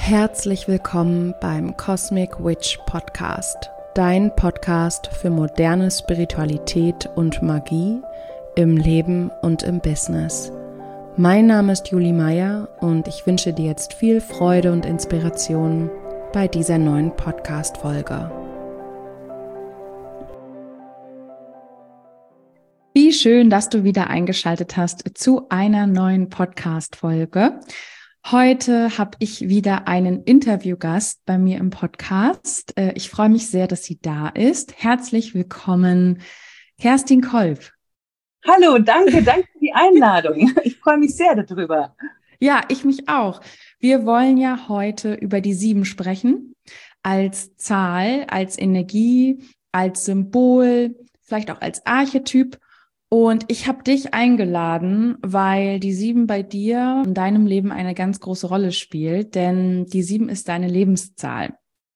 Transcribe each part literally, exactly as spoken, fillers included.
Herzlich willkommen beim Cosmic Witch Podcast, dein Podcast für moderne Spiritualität und Magie im Leben und im Business. Mein Name ist Julie Meyer und ich wünsche dir jetzt viel Freude und Inspiration bei dieser neuen Podcast-Folge. Wie schön, dass du wieder eingeschaltet hast zu einer neuen Podcast-Folge. Heute habe ich wieder einen Interviewgast bei mir im Podcast. Ich freue mich sehr, dass sie da ist. Herzlich willkommen, Kerstin Kolb. Hallo, danke, danke für die Einladung. Ich freue mich sehr darüber. Ja, ich mich auch. Wir wollen ja heute über die sieben sprechen, als Zahl, als Energie, als Symbol, vielleicht auch als Archetyp. Und ich habe dich eingeladen, weil die sieben bei dir in deinem Leben eine ganz große Rolle spielt, denn die sieben ist deine Lebenszahl.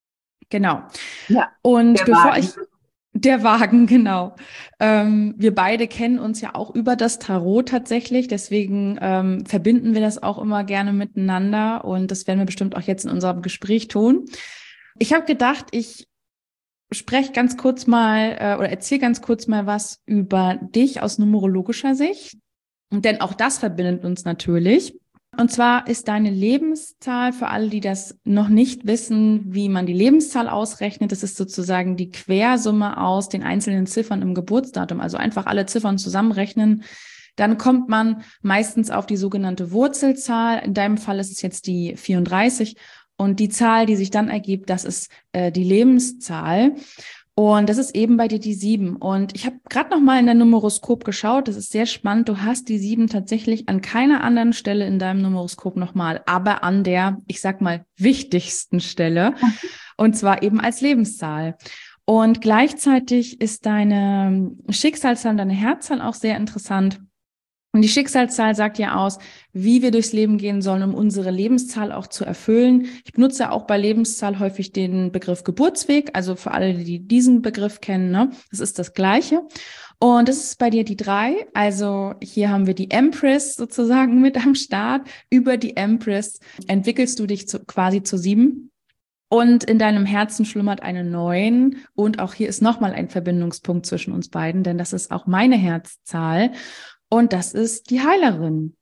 Genau. Ja. Und der bevor Wagen. ich der Wagen, genau. Ähm, wir beide kennen uns ja auch über das Tarot tatsächlich, deswegen ähm, verbinden wir das auch immer gerne miteinander und das werden wir bestimmt auch jetzt in unserem Gespräch tun. Ich habe gedacht, ich spreche ganz kurz mal äh, oder erzähle ganz kurz mal was über dich aus numerologischer Sicht. Denn auch das verbindet uns natürlich. Und zwar ist deine Lebenszahl, für alle, die das noch nicht wissen, wie man die Lebenszahl ausrechnet, das ist sozusagen die Quersumme aus den einzelnen Ziffern im Geburtsdatum. Also einfach alle Ziffern zusammenrechnen. Dann kommt man meistens auf die sogenannte Wurzelzahl. In deinem Fall ist es jetzt die vierunddreißig. Und die Zahl, die sich dann ergibt, das ist äh, die Lebenszahl. Und das ist eben bei dir die sieben. Und ich habe gerade noch mal in dein Numeroskop geschaut. Das ist sehr spannend. Du hast die sieben tatsächlich an keiner anderen Stelle in deinem Numeroskop nochmal, aber an der, ich sag mal, wichtigsten Stelle. Und zwar eben als Lebenszahl. Und gleichzeitig ist deine Schicksalszahl, deine Herzzahl auch sehr interessant. Und die Schicksalszahl sagt ja aus, wie wir durchs Leben gehen sollen, um unsere Lebenszahl auch zu erfüllen. Ich benutze auch bei Lebenszahl häufig den Begriff Geburtsweg, also für alle, die diesen Begriff kennen, ne, das ist das Gleiche. Und das ist bei dir die drei. Also hier haben wir die Empress sozusagen mit am Start. Über die Empress entwickelst du dich zu, quasi zur sieben. Und in deinem Herzen schlummert eine neun. Und auch hier ist nochmal ein Verbindungspunkt zwischen uns beiden, denn das ist auch meine Herzzahl. Und das ist die Heilerin.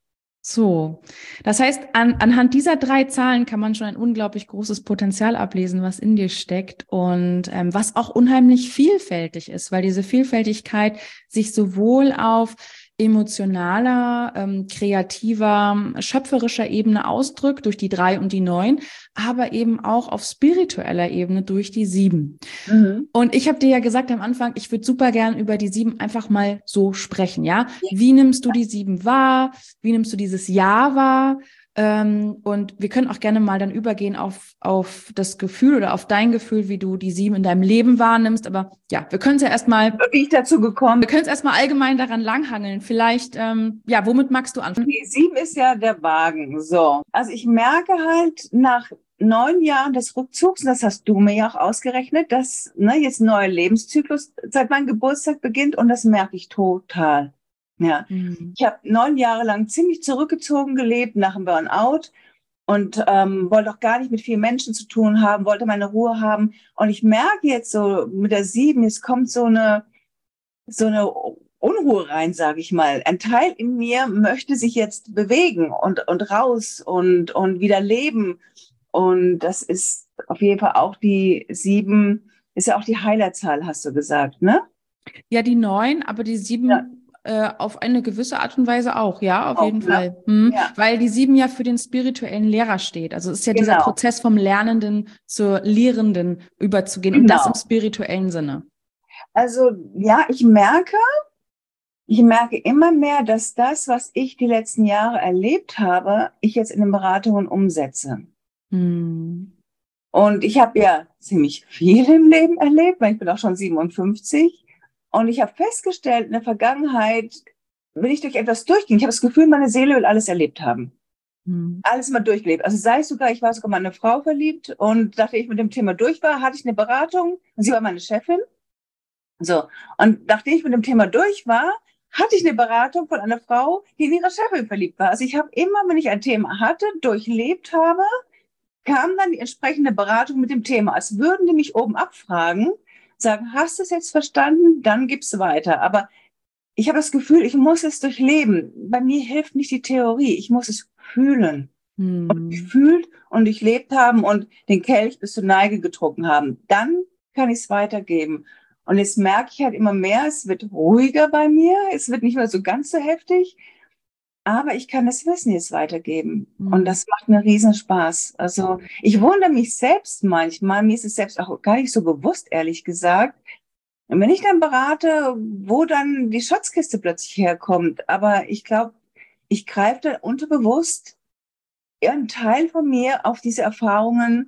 So, das heißt, an, anhand dieser drei Zahlen kann man schon ein unglaublich großes Potenzial ablesen, was in dir steckt und ähm, was auch unheimlich vielfältig ist, weil diese Vielfältigkeit sich sowohl auf emotionaler, ähm, kreativer, schöpferischer Ebene ausdrückt durch die drei und die neun, aber eben auch auf spiritueller Ebene durch die sieben. Mhm. Und ich habe dir ja gesagt am Anfang, ich würde super gern über die sieben einfach mal so sprechen, ja? ja? Wie nimmst du die sieben wahr? Wie nimmst du dieses Jahr wahr? Ähm, und wir können auch gerne mal dann übergehen auf, auf das Gefühl oder auf dein Gefühl, wie du die sieben in deinem Leben wahrnimmst. Aber ja, wir können es ja erstmal, wie ich dazu gekommen wir können es erstmal allgemein daran langhangeln. Vielleicht, ähm, ja, womit magst du anfangen? Die sieben ist ja der Wagen, so. Also ich merke halt nach neun Jahren des Rückzugs, und das hast du mir ja auch ausgerechnet, dass ne, jetzt ein neuer Lebenszyklus seit meinem Geburtstag beginnt und das merke ich total. Ja, mhm. Ich habe neun Jahre lang ziemlich zurückgezogen gelebt nach dem Burnout und ähm, wollte auch gar nicht mit vielen Menschen zu tun haben, wollte meine Ruhe haben. Und ich merke jetzt so mit der sieben, es kommt so eine so eine Unruhe rein, sage ich mal. Ein Teil in mir möchte sich jetzt bewegen und und raus und und wieder leben. Und das ist auf jeden Fall auch die sieben, ist ja auch die Heilerzahl, hast du gesagt, ne? Ja, die neun, aber die sieben ja. äh, auf eine gewisse Art und Weise auch, ja, auf auch, jeden ne? Fall. Hm. Ja. Weil die sieben ja für den spirituellen Lehrer steht. Also es ist ja genau. dieser Prozess vom Lernenden zur Lehrenden überzugehen genau. Und das im spirituellen Sinne. Also ja, ich merke, ich merke immer mehr, dass das, was ich die letzten Jahre erlebt habe, ich jetzt in den Beratungen umsetze. Hm. Und ich habe ja ziemlich viel im Leben erlebt, weil ich bin auch schon siebenundfünfzig. Und ich habe festgestellt, in der Vergangenheit, wenn ich durch etwas durchging, ich habe das Gefühl, meine Seele will alles erlebt haben. Hm. Alles mal durchgelebt. Also sei es sogar, ich war sogar mal in eine Frau verliebt und nachdem ich mit dem Thema durch war, hatte ich eine Beratung und sie war meine Chefin. So, und nachdem ich mit dem Thema durch war, hatte ich eine Beratung von einer Frau, die in ihre Chefin verliebt war. Also ich habe immer, wenn ich ein Thema hatte, durchlebt habe, kam dann die entsprechende Beratung mit dem Thema, als würden die mich oben abfragen, sagen, hast du es jetzt verstanden? Dann gib's weiter. Aber ich habe das Gefühl, ich muss es durchleben. Bei mir hilft nicht die Theorie, ich muss es fühlen. Und Hm. gefühlt und durchlebt haben und den Kelch bis zur Neige getrunken haben. Dann kann ich es weitergeben. Und jetzt merke ich halt immer mehr, es wird ruhiger bei mir, es wird nicht mehr so ganz so heftig, aber ich kann das Wissen jetzt weitergeben. Und Hm. das macht mir riesen Spaß. Also ich wundere mich selbst manchmal, mir ist es selbst auch gar nicht so bewusst, ehrlich gesagt. Und wenn ich dann berate, wo dann die Schatzkiste plötzlich herkommt, aber ich glaube, ich greife da unterbewusst ein Teil von mir auf diese Erfahrungen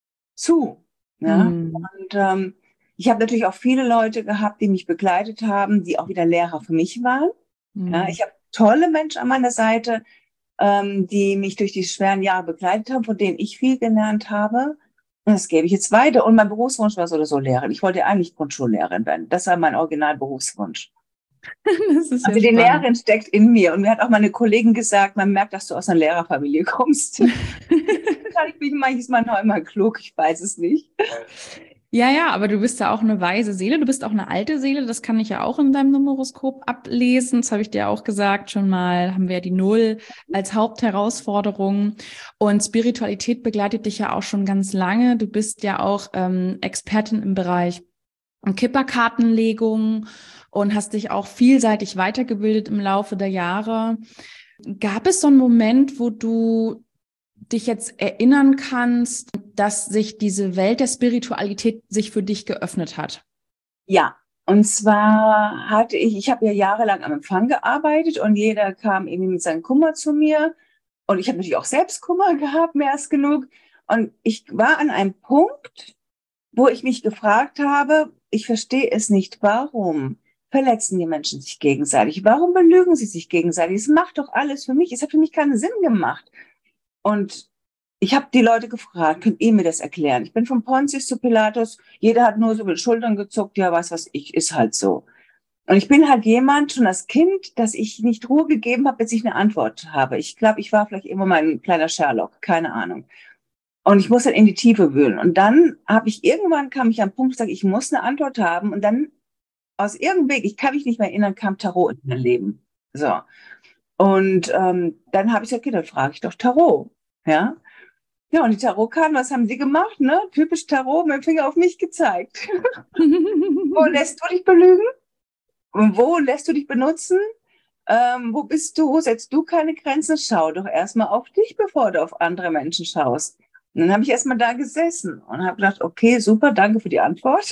zu. Ja? Hm. Und ähm, ich habe natürlich auch viele Leute gehabt, die mich begleitet haben, die auch wieder Lehrer für mich waren. Ja? Hm. Ich habe tolle Menschen an meiner Seite, ähm, die mich durch die schweren Jahre begleitet haben, von denen ich viel gelernt habe. Und das gebe ich jetzt weiter. Und mein Berufswunsch war so oder so Lehrerin. Ich wollte eigentlich Grundschullehrerin werden. Das war mein Originalberufswunsch. Das ist ja Also die spannend. Lehrerin steckt in mir. Und mir hat auch meine Kollegin gesagt, man merkt, dass du aus einer Lehrerfamilie kommst. Wahrscheinlich bin ich manchmal noch immer klug, ich weiß es nicht. Ja, ja, aber du bist ja auch eine weise Seele, du bist auch eine alte Seele, das kann ich ja auch in deinem Numeroskop ablesen, das habe ich dir auch gesagt, schon mal haben wir ja die Null als Hauptherausforderung und Spiritualität begleitet dich ja auch schon ganz lange, du bist ja auch ähm, Expertin im Bereich Kipperkartenlegung und hast dich auch vielseitig weitergebildet im Laufe der Jahre. Gab es so einen Moment, wo du dich jetzt erinnern kannst, dass sich diese Welt der Spiritualität sich für dich geöffnet hat? Ja, und zwar hatte ich, ich habe ja jahrelang am Empfang gearbeitet und jeder kam irgendwie mit seinem Kummer zu mir und ich habe natürlich auch selbst Kummer gehabt, mehr als genug. Und ich war an einem Punkt, wo ich mich gefragt habe, ich verstehe es nicht, warum verletzen die Menschen sich gegenseitig? Warum belügen sie sich gegenseitig? Es macht doch alles für mich. Es hat für mich keinen Sinn gemacht. Und ich habe die Leute gefragt, könnt ihr mir das erklären? Ich bin von Pontius zu Pilatus, jeder hat nur so mit den Schultern gezuckt, ja, was was ich, ist halt so. Und ich bin halt jemand, schon als Kind, dass ich nicht Ruhe gegeben habe, bis ich eine Antwort habe. Ich glaube, ich war vielleicht immer mein kleiner Sherlock, keine Ahnung. Und ich muss dann in die Tiefe wühlen. Und dann habe ich irgendwann, kam ich an den Punkt, sage ich muss eine Antwort haben. Und dann aus irgendeinem Weg, ich kann mich nicht mehr erinnern, kam Tarot in mein Leben. So. Und ähm, dann habe ich gesagt, okay, dann frage ich doch Tarot. Ja. Ja, und die Tarotkarten, was haben sie gemacht, ne? Typisch Tarot, mit dem Finger auf mich gezeigt. Wo lässt du dich belügen? Und wo lässt du dich benutzen? Ähm, wo bist du? Setzt du keine Grenzen? Schau doch erstmal auf dich, bevor du auf andere Menschen schaust. Und dann habe ich erstmal da gesessen und habe gedacht, okay, super, danke für die Antwort.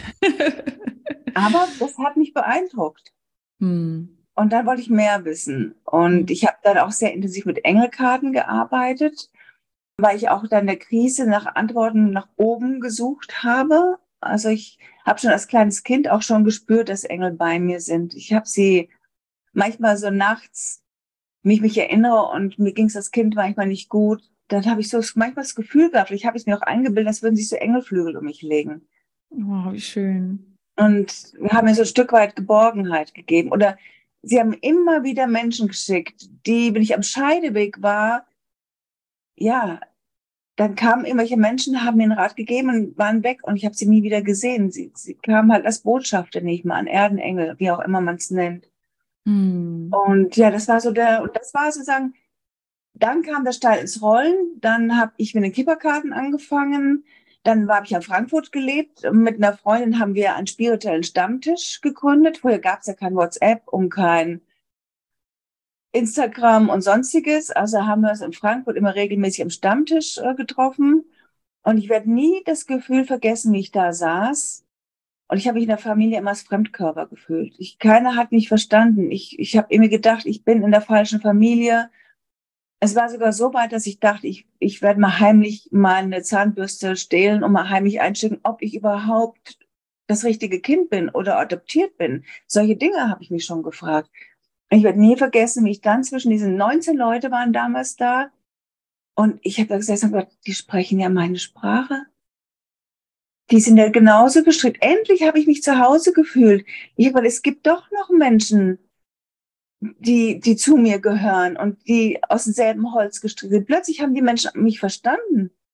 Aber das hat mich beeindruckt. Hm. Und dann wollte ich mehr wissen. Und Hm. ich habe dann auch sehr intensiv mit Engelkarten gearbeitet, weil ich auch dann in der Krise nach Antworten nach oben gesucht habe. Also ich habe schon als kleines Kind auch schon gespürt, dass Engel bei mir sind. Ich habe sie manchmal so nachts, wenn ich mich erinnere und mir ging es als Kind manchmal nicht gut, dann habe ich so manchmal das Gefühl gehabt, ich habe es mir auch eingebildet, als würden sich so Engelflügel um mich legen. Oh, wie schön. Und wir haben mir so ein Stück weit Geborgenheit gegeben. Oder sie haben immer wieder Menschen geschickt, die, wenn ich am Scheideweg war, ja, dann kamen irgendwelche Menschen, haben mir einen Rat gegeben und waren weg und ich habe sie nie wieder gesehen. Sie, sie kamen halt als Botschafter, nicht mal an Erdenengel, wie auch immer man es nennt. Hm. Und ja, das war so der, und das war sozusagen, dann kam der Stein ins Rollen, dann habe ich mit den Kipperkarten angefangen, dann habe ich in Frankfurt gelebt. Mit einer Freundin haben wir einen spirituellen Stammtisch gegründet. Vorher gab es ja kein WhatsApp und kein Instagram und sonstiges. Also haben wir uns in Frankfurt immer regelmäßig am Stammtisch äh, getroffen. Und ich werde nie das Gefühl vergessen, wie ich da saß. Und ich habe mich in der Familie immer als Fremdkörper gefühlt. Ich, keiner hat mich verstanden. Ich, ich habe immer gedacht, ich bin in der falschen Familie. Es war sogar so weit, dass ich dachte, ich, ich werde mal heimlich meine Zahnbürste stehlen und mal heimlich einschicken, ob ich überhaupt das richtige Kind bin oder adoptiert bin. Solche Dinge habe ich mich schon gefragt. Ich werde nie vergessen, wie ich dann zwischen diesen neunzehn Leute waren damals da. Und ich habe da gesessen und gesagt, die sprechen ja meine Sprache. Die sind ja genauso gestrickt. Endlich habe ich mich zu Hause gefühlt. Ich habe gesagt, es gibt doch noch Menschen, die, die zu mir gehören und die aus demselben Holz gestrickt sind. Plötzlich haben die Menschen mich verstanden.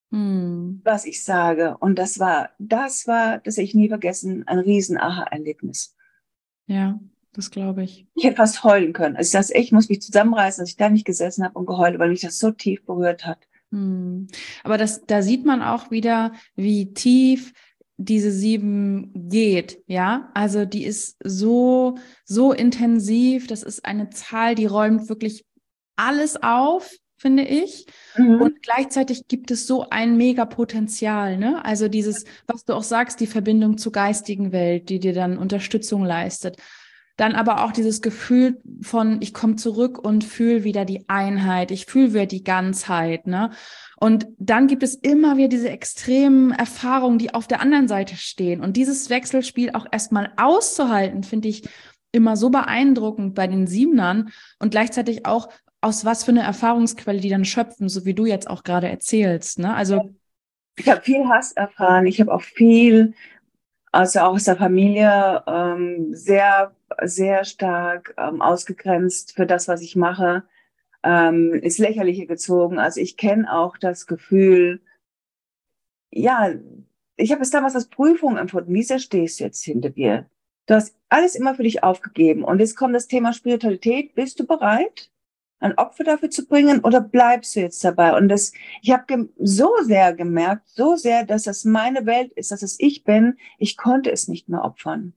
Hm. was ich sage. Und das war, das war, das werde ich nie vergessen, ein riesen Aha-Erlebnis. Ja, das glaube ich. Ich hätte fast heulen können. Also ich dachte, echt, ich muss mich zusammenreißen, dass ich da nicht gesessen habe und geheult, weil mich das so tief berührt hat. Hm. Aber das, da sieht man auch wieder, wie tief diese sieben geht, ja. Also die ist so, so intensiv. Das ist eine Zahl, die räumt wirklich alles auf, finde ich. Und Mhm. gleichzeitig gibt es so ein Mega-Potenzial, ne? Also dieses, was du auch sagst, die Verbindung zur geistigen Welt, die dir dann Unterstützung leistet. Dann aber auch dieses Gefühl von, ich komme zurück und fühle wieder die Einheit, ich fühle wieder die Ganzheit, ne? Und dann gibt es immer wieder diese extremen Erfahrungen, die auf der anderen Seite stehen. Und dieses Wechselspiel auch erstmal auszuhalten, finde ich immer so beeindruckend bei den Siebenern und gleichzeitig auch, aus was für eine Erfahrungsquelle die dann schöpfen, so wie du jetzt auch gerade erzählst, ne? Also, Ich habe viel Hass erfahren. Ich habe auch viel, also auch aus der Familie, ähm, sehr, sehr stark ähm, ausgegrenzt für das, was ich mache, ähm, ins Lächerliche gezogen. Also ich kenne auch das Gefühl, ja, ich habe es damals als Prüfung empfunden. Wie sehr stehst du jetzt hinter dir? Du hast alles immer für dich aufgegeben. Und jetzt kommt das Thema Spiritualität. Bist du bereit, ein Opfer dafür zu bringen oder bleibst du jetzt dabei? Und das, ich habe so sehr gemerkt, so sehr, dass das meine Welt ist, dass es ich bin. Ich konnte es nicht mehr opfern.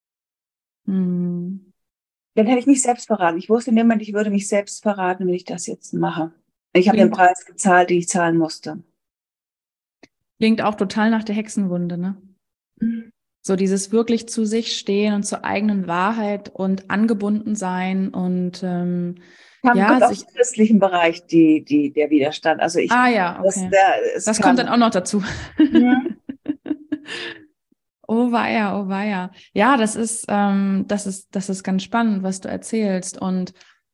hm, Dann hätte ich mich selbst verraten. Ich wusste in dem Moment, ich würde mich selbst verraten, wenn ich das jetzt mache. Ich habe den klingt, Preis gezahlt, den ich zahlen musste. klingt auch total nach der Hexenwunde, ne? So dieses wirklich zu sich stehen und zur eigenen Wahrheit und angebunden sein und ähm, Kam, ja, kommt aus sich, dem christlichen Bereich die, die, der Widerstand. Also ich, ah ja, das, okay. der, es Das kommt dann kam. auch noch dazu. Mhm. Oh weia, oh weia. Ja, das ist, ähm, das ist, das ist ganz spannend, was du erzählst. Und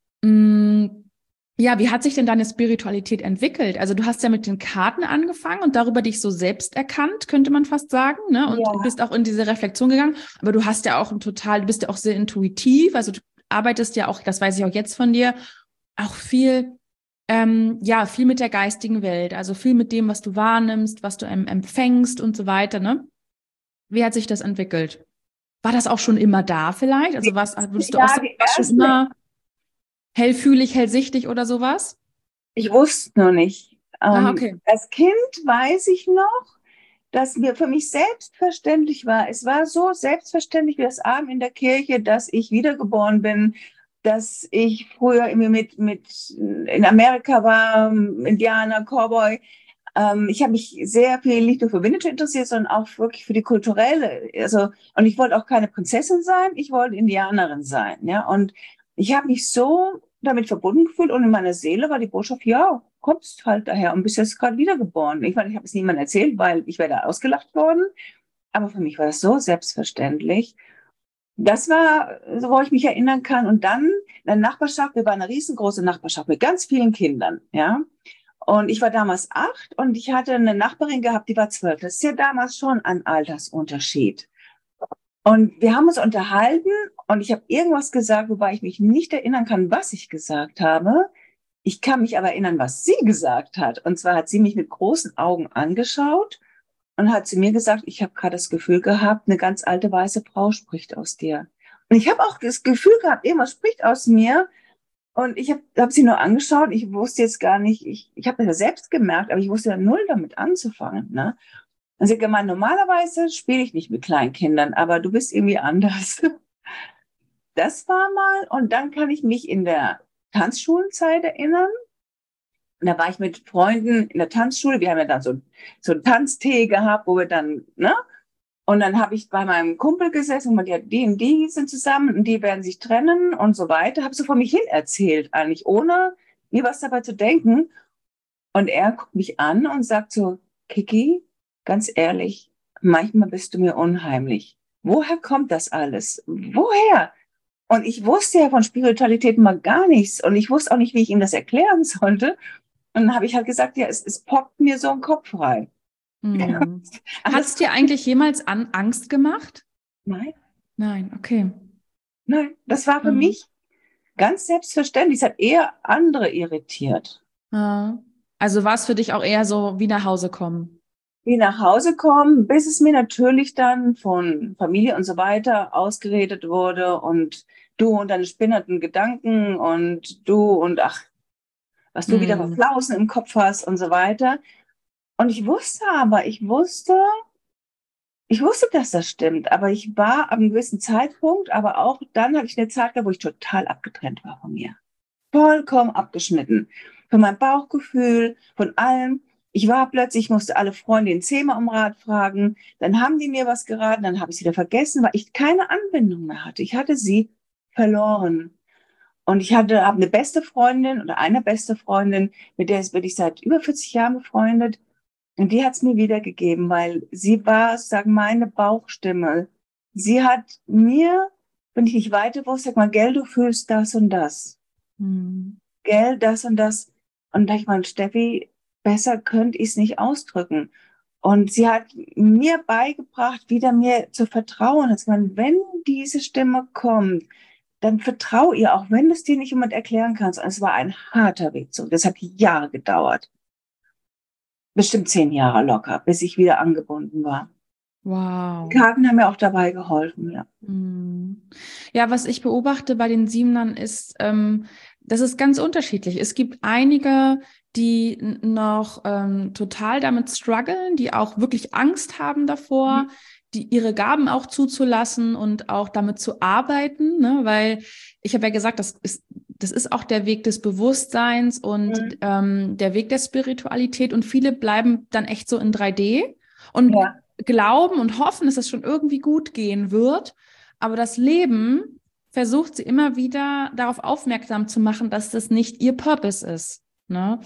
mh, ja, wie hat sich denn deine Spiritualität entwickelt? Also du hast ja mit den Karten angefangen und darüber dich so selbst erkannt, könnte man fast sagen, ne? Und Ja, bist auch in diese Reflexion gegangen. Aber du hast ja auch ein total, du bist ja auch sehr intuitiv. Also du arbeitest ja auch, das weiß ich auch jetzt von dir, auch viel, ähm, ja, viel mit der geistigen Welt. Also viel mit dem, was du wahrnimmst, was du em- empfängst und so weiter, ne? Wie hat sich das entwickelt? War das auch schon immer da vielleicht? Also was, würdest du auch ja, sagen, die warst schon ersten, immer hellfühlig, hellsichtig oder sowas? ich wusste noch nicht. Ah, Ähm, okay. als Kind weiß ich noch, dass mir für mich selbstverständlich war. Es war so selbstverständlich wie das Abend in der Kirche, dass ich wiedergeboren bin, dass ich früher irgendwie mit, mit in Amerika war, Indianer, Cowboy. Ähm, ich habe mich sehr viel nicht nur für Winnetou interessiert, sondern auch wirklich für die kulturelle. Also, und ich wollte auch keine Prinzessin sein, ich wollte Indianerin sein. Ja, und ich habe mich so damit verbunden gefühlt und in meiner Seele war die Botschaft, ja, kommst halt daher und bist jetzt gerade wiedergeboren. Ich meine, ich habe es niemandem erzählt, weil ich wäre da ausgelacht worden. Aber für mich war das so selbstverständlich. Das war, so, wo ich mich erinnern kann. Und dann in der Nachbarschaft, wir waren eine riesengroße Nachbarschaft mit ganz vielen Kindern, ja. Und ich war damals acht und ich hatte eine Nachbarin gehabt, die war zwölf. Das ist ja damals schon ein Altersunterschied. Und wir haben uns unterhalten und ich habe irgendwas gesagt, wobei ich mich nicht erinnern kann, was ich gesagt habe. Ich kann mich aber erinnern, was sie gesagt hat. Und zwar hat sie mich mit großen Augen angeschaut und hat zu mir gesagt, ich habe gerade das Gefühl gehabt, eine ganz alte weiße Frau spricht aus dir. Und ich habe auch das Gefühl gehabt, irgendwas spricht aus mir. Und ich habe hab sie nur angeschaut. Ich wusste jetzt gar nicht, ich, ich habe das ja selbst gemerkt, aber ich wusste ja null damit anzufangen. Ne? Und sie hat gemeint, normalerweise spiele ich nicht mit Kleinkindern, aber du bist irgendwie anders. Das war mal. Und dann kann ich mich in der Tanzschulenzeit erinnern. Und da war ich mit Freunden in der Tanzschule. Wir haben ja dann so, so einen Tanztee gehabt, wo wir dann, ne? Und dann habe ich bei meinem Kumpel gesessen und meinte, ja, die und die sind zusammen und die werden sich trennen und so weiter. Habe so vor mich hin erzählt, eigentlich ohne mir was dabei zu denken. Und er guckt mich an und sagt so, Kiki, ganz ehrlich, manchmal bist du mir unheimlich. Woher kommt das alles? Woher? Und ich wusste ja von Spiritualität mal gar nichts und ich wusste auch nicht, wie ich ihm das erklären sollte. Und dann habe ich halt gesagt, ja, es, es poppt mir so ein Kopf rein. Hm. Aber Hat es das, dir eigentlich jemals an Angst gemacht? nein, Nein, okay. nein, das war für Hm. mich ganz selbstverständlich. Es hat eher andere irritiert. Ja. Also war es für dich auch eher so wie nach Hause kommen? Wie nach Hause kommen, bis es mir natürlich dann von Familie und so weiter ausgeredet wurde und du und deine spinnerten Gedanken und du und ach, was du wieder für Hm. Flausen im Kopf hast und so weiter. Und ich wusste aber, ich wusste, ich wusste, dass das stimmt, aber ich war ab einem gewissen Zeitpunkt, aber auch dann hatte ich eine Zeit, gehabt, wo ich total abgetrennt war von mir. Vollkommen abgeschnitten. Von meinem Bauchgefühl, von allem. Ich war plötzlich, ich musste alle Freundinnen zehnmal um Rat fragen. Dann haben die mir was geraten, dann habe ich sie wieder vergessen, weil ich keine Anbindung mehr hatte. Ich hatte sie verloren. Und ich hatte, habe eine beste Freundin oder eine beste Freundin, mit der bin ich seit über vierzig Jahren befreundet. Und die hat es mir wiedergegeben, weil sie war, sagen, meine Bauchstimme. Sie hat mir, wenn ich nicht weiter wusste, sag mal, gell, du fühlst das und das. Hm. Gell, das und das. Und da ich meine, Steffi, besser könnte ich es nicht ausdrücken. Und sie hat mir beigebracht, wieder mir zu vertrauen. Dass man, wenn diese Stimme kommt, dann vertrau ihr, auch wenn es dir nicht jemand erklären kannst. Und es war ein harter Weg zurück. Das hat Jahre gedauert. Bestimmt zehn Jahre locker, bis ich wieder angebunden war. Die Wow. Karten haben mir auch dabei geholfen, ja. Hm. Ja, was ich beobachte bei den Siebenern ist, ähm, das ist ganz unterschiedlich. Es gibt einige, die n- noch ähm, total damit strugglen, die auch wirklich Angst haben davor, die ihre Gaben auch zuzulassen und auch damit zu arbeiten, ne? Weil ich habe ja gesagt, das ist, das ist auch der Weg des Bewusstseins und Mhm. ähm, der Weg der Spiritualität und viele bleiben dann echt so in drei D und Ja, glauben und hoffen, dass es schon irgendwie gut gehen wird. Aber das Leben versucht sie immer wieder darauf aufmerksam zu machen, dass das nicht ihr Purpose ist. Ne?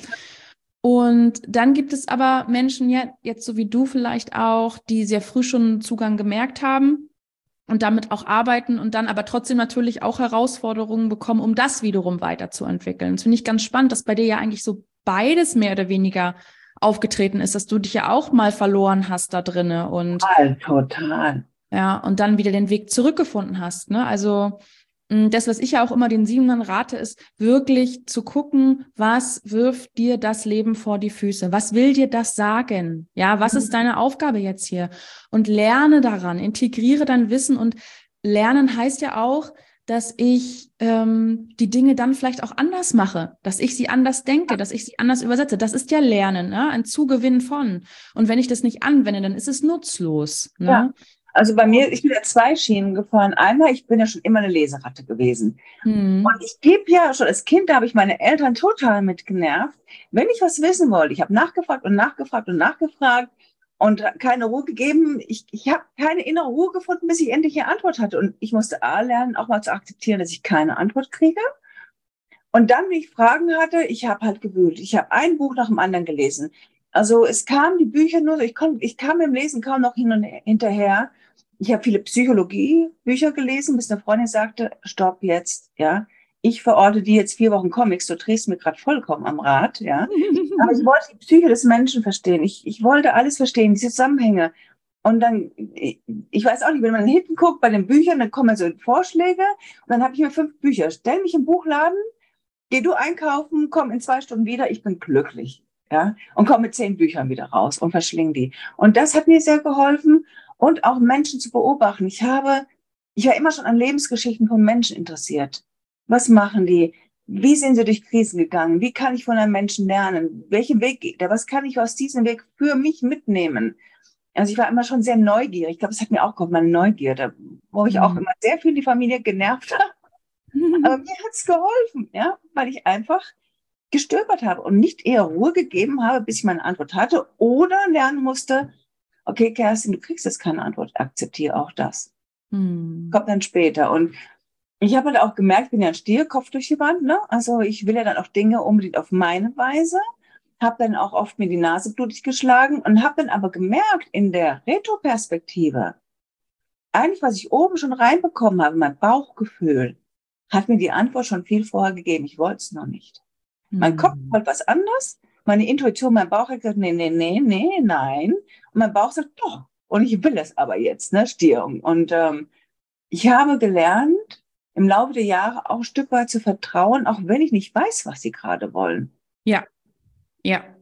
Und dann gibt es aber Menschen, ja, jetzt so wie du vielleicht auch, die sehr früh schon einen Zugang gemerkt haben und damit auch arbeiten und dann aber trotzdem natürlich auch Herausforderungen bekommen, um das wiederum weiterzuentwickeln. Das finde ich ganz spannend, dass bei dir ja eigentlich so beides mehr oder weniger aufgetreten ist, dass du dich ja auch mal verloren hast da drinne und total, total. ja, und dann wieder den Weg zurückgefunden hast, ne? Also mh, das, was ich ja auch immer den Siebenern rate, ist wirklich zu gucken, was wirft dir das Leben vor die Füße? Was will dir das sagen? Ja, was ist deine Aufgabe jetzt hier? Und lerne daran, integriere dein Wissen und lernen heißt ja auch, dass ich ähm, die Dinge dann vielleicht auch anders mache, dass ich sie anders denke, dass ich sie anders übersetze. Das ist ja Lernen, ne? Ein Zugewinn von. Und wenn ich das nicht anwende, dann ist es nutzlos, Ja, ne? also bei mir, ich bin ja zwei Schienen gefahren. Einmal, ich bin ja schon immer eine Leseratte gewesen. Und Hm. ich gebe ja schon als Kind, da habe ich meine Eltern total mit genervt. Wenn ich was wissen wollte, ich habe nachgefragt und nachgefragt und nachgefragt und keine Ruhe gegeben. Ich, ich habe keine innere Ruhe gefunden, bis ich endlich eine Antwort hatte. Und ich musste A lernen, auch mal zu akzeptieren, dass ich keine Antwort kriege. Und dann, wie ich Fragen hatte, ich habe halt gewühlt. Ich habe ein Buch nach dem anderen gelesen. Also es kamen die Bücher nur so, ich, kon, ich kam im Lesen kaum noch hin und hinterher. Ich habe viele Psychologie-Bücher gelesen, bis eine Freundin sagte, stopp jetzt, ja. Ich verorte dir jetzt vier Wochen Comics, du drehst mir gerade vollkommen am Rad, ja. Aber ich wollte die Psyche des Menschen verstehen. Ich, ich wollte alles verstehen, diese Zusammenhänge. Und dann, ich, ich weiß auch nicht, wenn man hinten guckt bei den Büchern, dann kommen so Vorschläge und dann habe ich mir fünf Bücher. Stell mich im Buchladen, geh du einkaufen, komm in zwei Stunden wieder, ich bin glücklich. Ja, und komm mit zehn Büchern wieder raus und verschling die. Und das hat mir sehr geholfen und auch Menschen zu beobachten. Ich habe, ich war immer schon an Lebensgeschichten von Menschen interessiert. Was machen die? Wie sind sie durch Krisen gegangen? Wie kann ich von einem Menschen lernen? Welchen Weg geht er? Was kann ich aus diesem Weg für mich mitnehmen? Also ich war immer schon sehr neugierig. Ich glaube, es hat mir auch geholfen, meine Neugierde, wo ich auch Hm. immer sehr viel die Familie genervt habe. Aber mir hat's geholfen, ja, weil ich einfach gestöbert habe und nicht eher Ruhe gegeben habe, bis ich meine Antwort hatte oder lernen musste, okay, Kerstin, du kriegst jetzt keine Antwort, akzeptiere auch das. Hm. Kommt dann später. Und ich habe halt auch gemerkt, ich bin ja ein Stier, Kopf durch die Wand, ne? Also ich will ja dann auch Dinge unbedingt auf meine Weise, habe dann auch oft mir die Nase blutig geschlagen und habe dann aber gemerkt, in der Retroperspektive, eigentlich, was ich oben schon reinbekommen habe, mein Bauchgefühl, hat mir die Antwort schon viel vorher gegeben. Ich wollte es noch nicht. Mein Kopf Hm. wollte was anderes. Meine Intuition, mein Bauch hat gesagt, nee, nee, nee, nee, nein. Und mein Bauch sagt, doch. Und ich will es aber jetzt, ne, Stier. Und ähm, ich habe gelernt, im Laufe der Jahre auch ein Stück weit zu vertrauen, auch wenn ich nicht weiß, was sie gerade wollen. Ja, ja.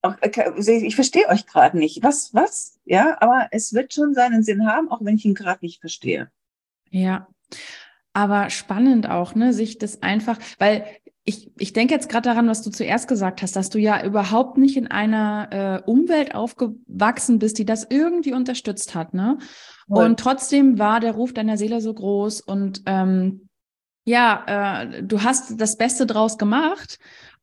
Auch, ich verstehe euch gerade nicht. Was, was? Ja, aber es wird schon seinen Sinn haben, auch wenn ich ihn gerade nicht verstehe. Ja, aber spannend auch, ne, sich das einfach, weil ich, ich denke jetzt gerade daran, was du zuerst gesagt hast, dass du ja überhaupt nicht in einer äh, Umwelt aufgewachsen bist, die das irgendwie unterstützt hat, ne? Cool. Und trotzdem war der Ruf deiner Seele so groß und ähm, ja, äh, du hast das Beste draus gemacht,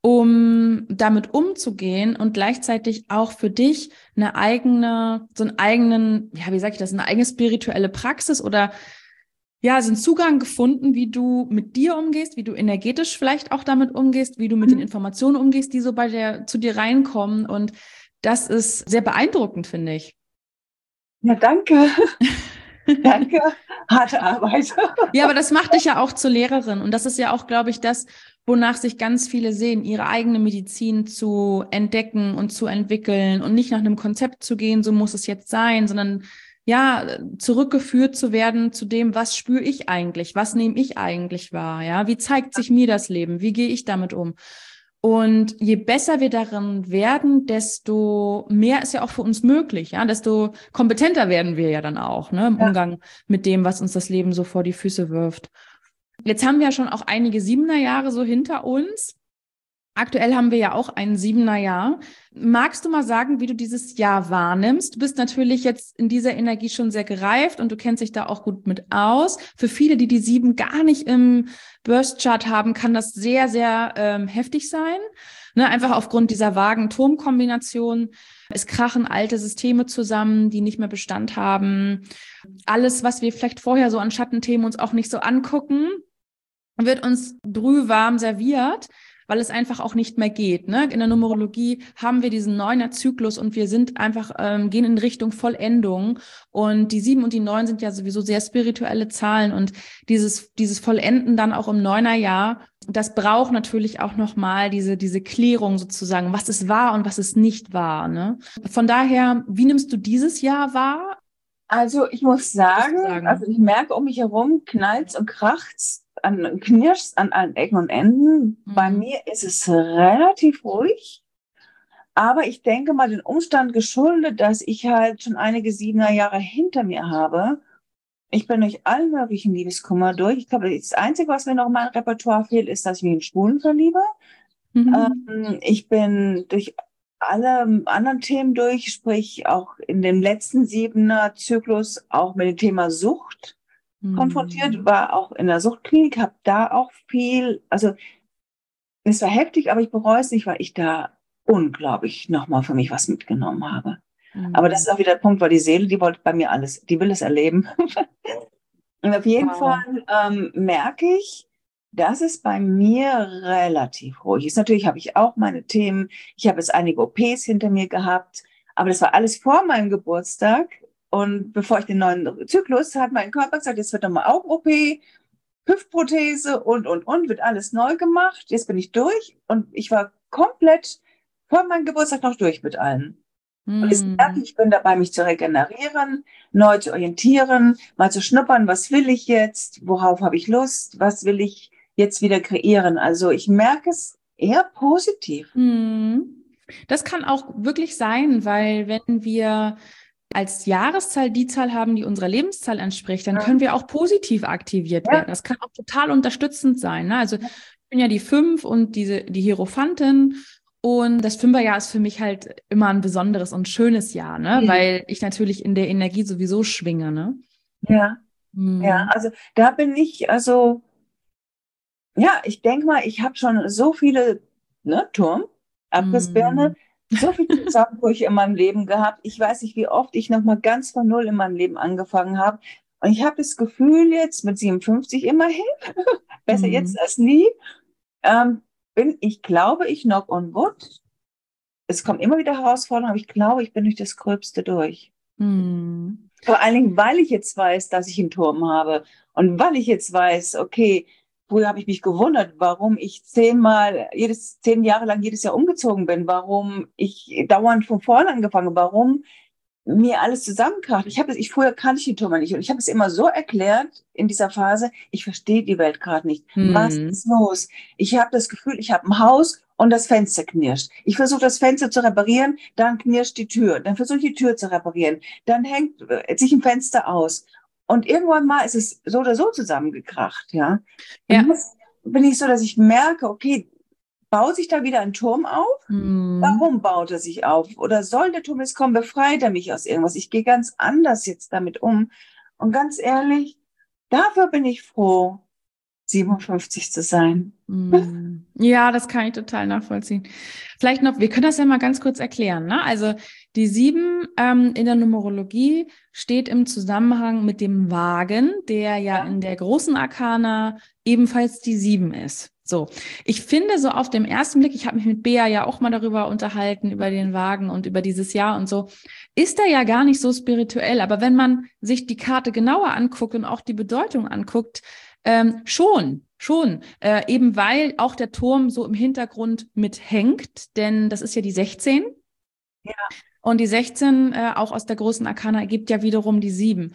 um damit umzugehen und gleichzeitig auch für dich eine eigene, so einen eigenen, ja, wie sage ich das, eine eigene spirituelle Praxis oder ja, so einen Zugang gefunden, wie du mit dir umgehst, wie du energetisch vielleicht auch damit umgehst, wie du mit den Informationen umgehst, die so bei der zu dir reinkommen. Und das ist sehr beeindruckend, finde ich. Ja, danke. Danke. Harte Arbeit. Ja, aber das macht dich ja auch zur Lehrerin. Und das ist ja auch, glaube ich, das, wonach sich ganz viele sehen, ihre eigene Medizin zu entdecken und zu entwickeln und nicht nach einem Konzept zu gehen, so muss es jetzt sein, sondern ja, zurückgeführt zu werden zu dem, was spüre ich eigentlich, was nehme ich eigentlich wahr, ja, wie zeigt sich mir das Leben, wie gehe ich damit um? Und je besser wir darin werden, desto mehr ist ja auch für uns möglich, ja, desto kompetenter werden wir ja dann auch, ne, im Ja. Umgang mit dem, was uns das Leben so vor die Füße wirft. Jetzt haben wir ja schon auch einige Siebener Jahre so hinter uns. Aktuell haben wir ja auch ein Siebener Jahr. Magst du mal sagen, wie du dieses Jahr wahrnimmst? Du bist natürlich jetzt in dieser Energie schon sehr gereift und du kennst dich da auch gut mit aus. Für viele, die die Sieben gar nicht im Birth-Chart haben, kann das sehr, sehr ähm, heftig sein. Ne, einfach aufgrund dieser vagen Turmkombination. Es krachen alte Systeme zusammen, die nicht mehr Bestand haben. Alles, was wir vielleicht vorher so an Schattenthemen uns auch nicht so angucken, wird uns brühwarm serviert, weil es einfach auch nicht mehr geht. Ne? In der Numerologie haben wir diesen Neuner-Zyklus und wir sind einfach, ähm, gehen in Richtung Vollendung. Und die sieben und die neun sind ja sowieso sehr spirituelle Zahlen. Und dieses, dieses Vollenden dann auch im Neuner-Jahr, das braucht natürlich auch nochmal diese, diese Klärung sozusagen, was ist wahr und was ist nicht wahr. Ne? Von daher, wie nimmst du dieses Jahr wahr? Also ich muss sagen, sagen? also ich merke um mich herum, knallt's und kracht's, an knirscht an allen Ecken und Enden. Mhm. Bei mir ist es relativ ruhig, aber ich denke mal den Umstand geschuldet, dass ich halt schon einige Siebener Jahre hinter mir habe. Ich bin durch allen möglichen Liebeskummer durch. Ich glaube, das Einzige, was mir noch in meinem Repertoire fehlt, ist, dass ich mich in Schwulen verliebe. Mhm. Ähm, ich bin durch alle anderen Themen durch, sprich auch in dem letzten Siebener Zyklus auch mit dem Thema Sucht mhm. konfrontiert, war auch in der Suchtklinik, habe da auch viel, also es war heftig, aber ich bereue es nicht, weil ich da unglaublich nochmal für mich was mitgenommen habe. Mhm. Aber das ist auch wieder der Punkt, weil die Seele, die wollte bei mir alles, die will es erleben. Und auf jeden wow. Fall ähm, merke ich, dass es bei mir relativ ruhig ist. Natürlich habe ich auch meine Themen. Ich habe jetzt einige O Ps hinter mir gehabt, aber das war alles vor meinem Geburtstag. Und bevor ich den neuen Zyklus, hat mein Körper gesagt, jetzt wird nochmal Augen-O P, Hüftprothese und, und, und, wird alles neu gemacht. Jetzt bin ich durch und ich war komplett vor meinem Geburtstag noch durch mit allen. Mm. Und jetzt merke ich, ich bin dabei, mich zu regenerieren, neu zu orientieren, mal zu schnuppern, was will ich jetzt, worauf habe ich Lust, was will ich jetzt wieder kreieren. Also ich merke es eher positiv. Das kann auch wirklich sein, weil wenn wir als Jahreszahl die Zahl haben, die unserer Lebenszahl entspricht, dann können wir auch positiv aktiviert ja. werden. Das kann auch total unterstützend sein. Ne? Also ich bin ja die fünf und diese die Hierophantin und das Fünferjahr ist für mich halt immer ein besonderes und schönes Jahr, ne? Mhm. Weil ich natürlich in der Energie sowieso schwinge. Ne? Ja, mhm. ja, also da bin ich, also ja, ich denke mal, ich habe schon so viele, ne, Turm, Abrissbirne, mm. so viele Zusammenbrüche in meinem Leben gehabt. Ich weiß nicht, wie oft ich nochmal ganz von Null in meinem Leben angefangen habe. Und ich habe das Gefühl jetzt mit siebenundfünfzig immerhin, besser mm. jetzt als nie, ähm, bin, ich glaube, ich knock on wood. Es kommen immer wieder Herausforderungen, aber ich glaube, ich bin durch das Gröbste durch. Mm. Vor allen Dingen, weil ich jetzt weiß, dass ich einen Turm habe und weil ich jetzt weiß, okay, früher habe ich mich gewundert, warum ich zehnmal, jedes, zehn Jahre lang jedes Jahr umgezogen bin, warum ich dauernd von vorne angefangen habe, warum mir alles zusammenkracht. Ich habe es, ich früher kannte ich die Türme nicht und ich habe es immer so erklärt in dieser Phase, ich verstehe die Welt gerade nicht. Hm. Was ist los? Ich habe das Gefühl, ich habe ein Haus und das Fenster knirscht. Ich versuche das Fenster zu reparieren, dann knirscht die Tür. Dann versuche ich die Tür zu reparieren. Dann hängt äh, sich ein Fenster aus. Und irgendwann mal ist es so oder so zusammengekracht, ja. Und Ja. jetzt bin ich so, dass ich merke, okay, baut sich da wieder ein Turm auf? Mhm. Warum baut er sich auf? Oder soll der Turm jetzt kommen, befreit er mich aus irgendwas? Ich gehe ganz anders jetzt damit um. Und ganz ehrlich, dafür bin ich froh, siebenundfünfzig zu sein. Mm. Ja, das kann ich total nachvollziehen. Vielleicht noch, wir können das ja mal ganz kurz erklären, ne? Also die sieben ähm, in der Numerologie steht im Zusammenhang mit dem Wagen, der ja, Ja. in der großen Arkana ebenfalls die sieben ist. So, ich finde so auf dem ersten Blick, ich habe mich mit Bea ja auch mal darüber unterhalten, über den Wagen und über dieses Jahr und so, ist er ja gar nicht so spirituell. Aber wenn man sich die Karte genauer anguckt und auch die Bedeutung anguckt, ähm, schon. Schon, äh, eben weil auch der Turm so im Hintergrund mithängt, denn das ist ja die sechzehn. Ja. Und die sechzehn, äh, auch aus der großen Arkana, ergibt ja wiederum die sieben.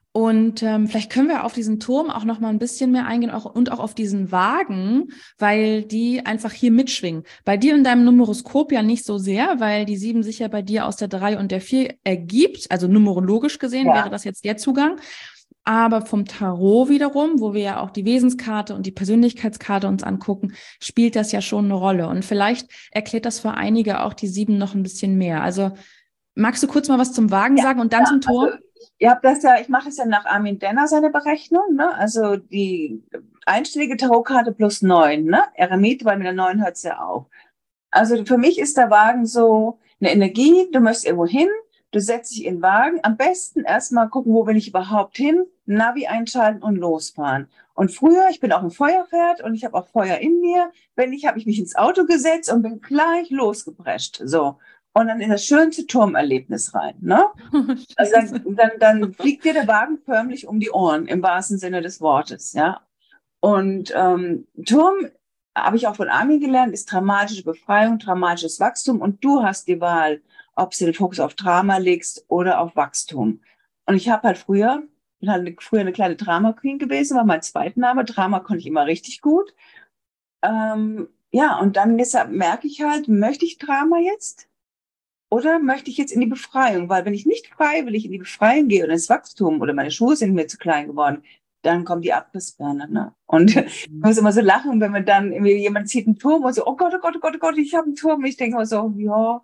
Und ähm, vielleicht können wir auf diesen Turm auch noch mal ein bisschen mehr eingehen auch, und auch auf diesen Wagen, weil die einfach hier mitschwingen. Bei dir in deinem Numeroskop ja nicht so sehr, weil die sieben sich ja bei dir aus der drei und der vier ergibt. Also numerologisch gesehen Ja. wäre das jetzt der Zugang. Aber vom Tarot wiederum, wo wir ja auch die Wesenskarte und die Persönlichkeitskarte uns angucken, spielt das ja schon eine Rolle. Und vielleicht erklärt das für einige auch die sieben noch ein bisschen mehr. Also magst du kurz mal was zum Wagen Ja, sagen und dann ja, zum Turm? Also, ihr habt das ja, ich mache es ja nach Armin Denner, seine Berechnung, ne? Also die einstellige Tarotkarte plus neun, ne? Eremit, weil mit der neun hört es ja auf. Also für mich ist der Wagen so eine Energie, du möchtest irgendwo hin, du setzt dich in den Wagen, am besten erstmal gucken, wo will ich überhaupt hin, Navi einschalten und losfahren. Und früher, ich bin auch ein Feuerpferd und ich habe auch Feuer in mir, wenn nicht, habe ich mich ins Auto gesetzt und bin gleich losgeprescht, so. Und dann in das schönste Turmerlebnis rein, ne? Also dann, dann, dann fliegt dir der Wagen förmlich um die Ohren, im wahrsten Sinne des Wortes, ja. Und ähm, Turm, habe ich auch von Armin gelernt, ist dramatische Befreiung, dramatisches Wachstum und du hast die Wahl, ob du den Fokus auf Drama legst oder auf Wachstum. Und ich habe halt früher, bin halt früher eine kleine Drama Queen gewesen, war mein Zweitname. Drama konnte ich immer richtig gut. Ähm, ja, und dann deshalb merke ich halt, möchte ich Drama jetzt? Oder möchte ich jetzt in die Befreiung? Weil wenn ich nicht freiwillig in die Befreiung gehe oder ins Wachstum oder meine Schuhe sind mir zu klein geworden, dann kommt die Abrissbirne. Ne? Und ich muss immer so lachen, wenn man dann irgendwie jemand zieht einen Turm und so, oh Gott, oh Gott, oh Gott, oh Gott, ich habe einen Turm. Ich denke immer so, ja.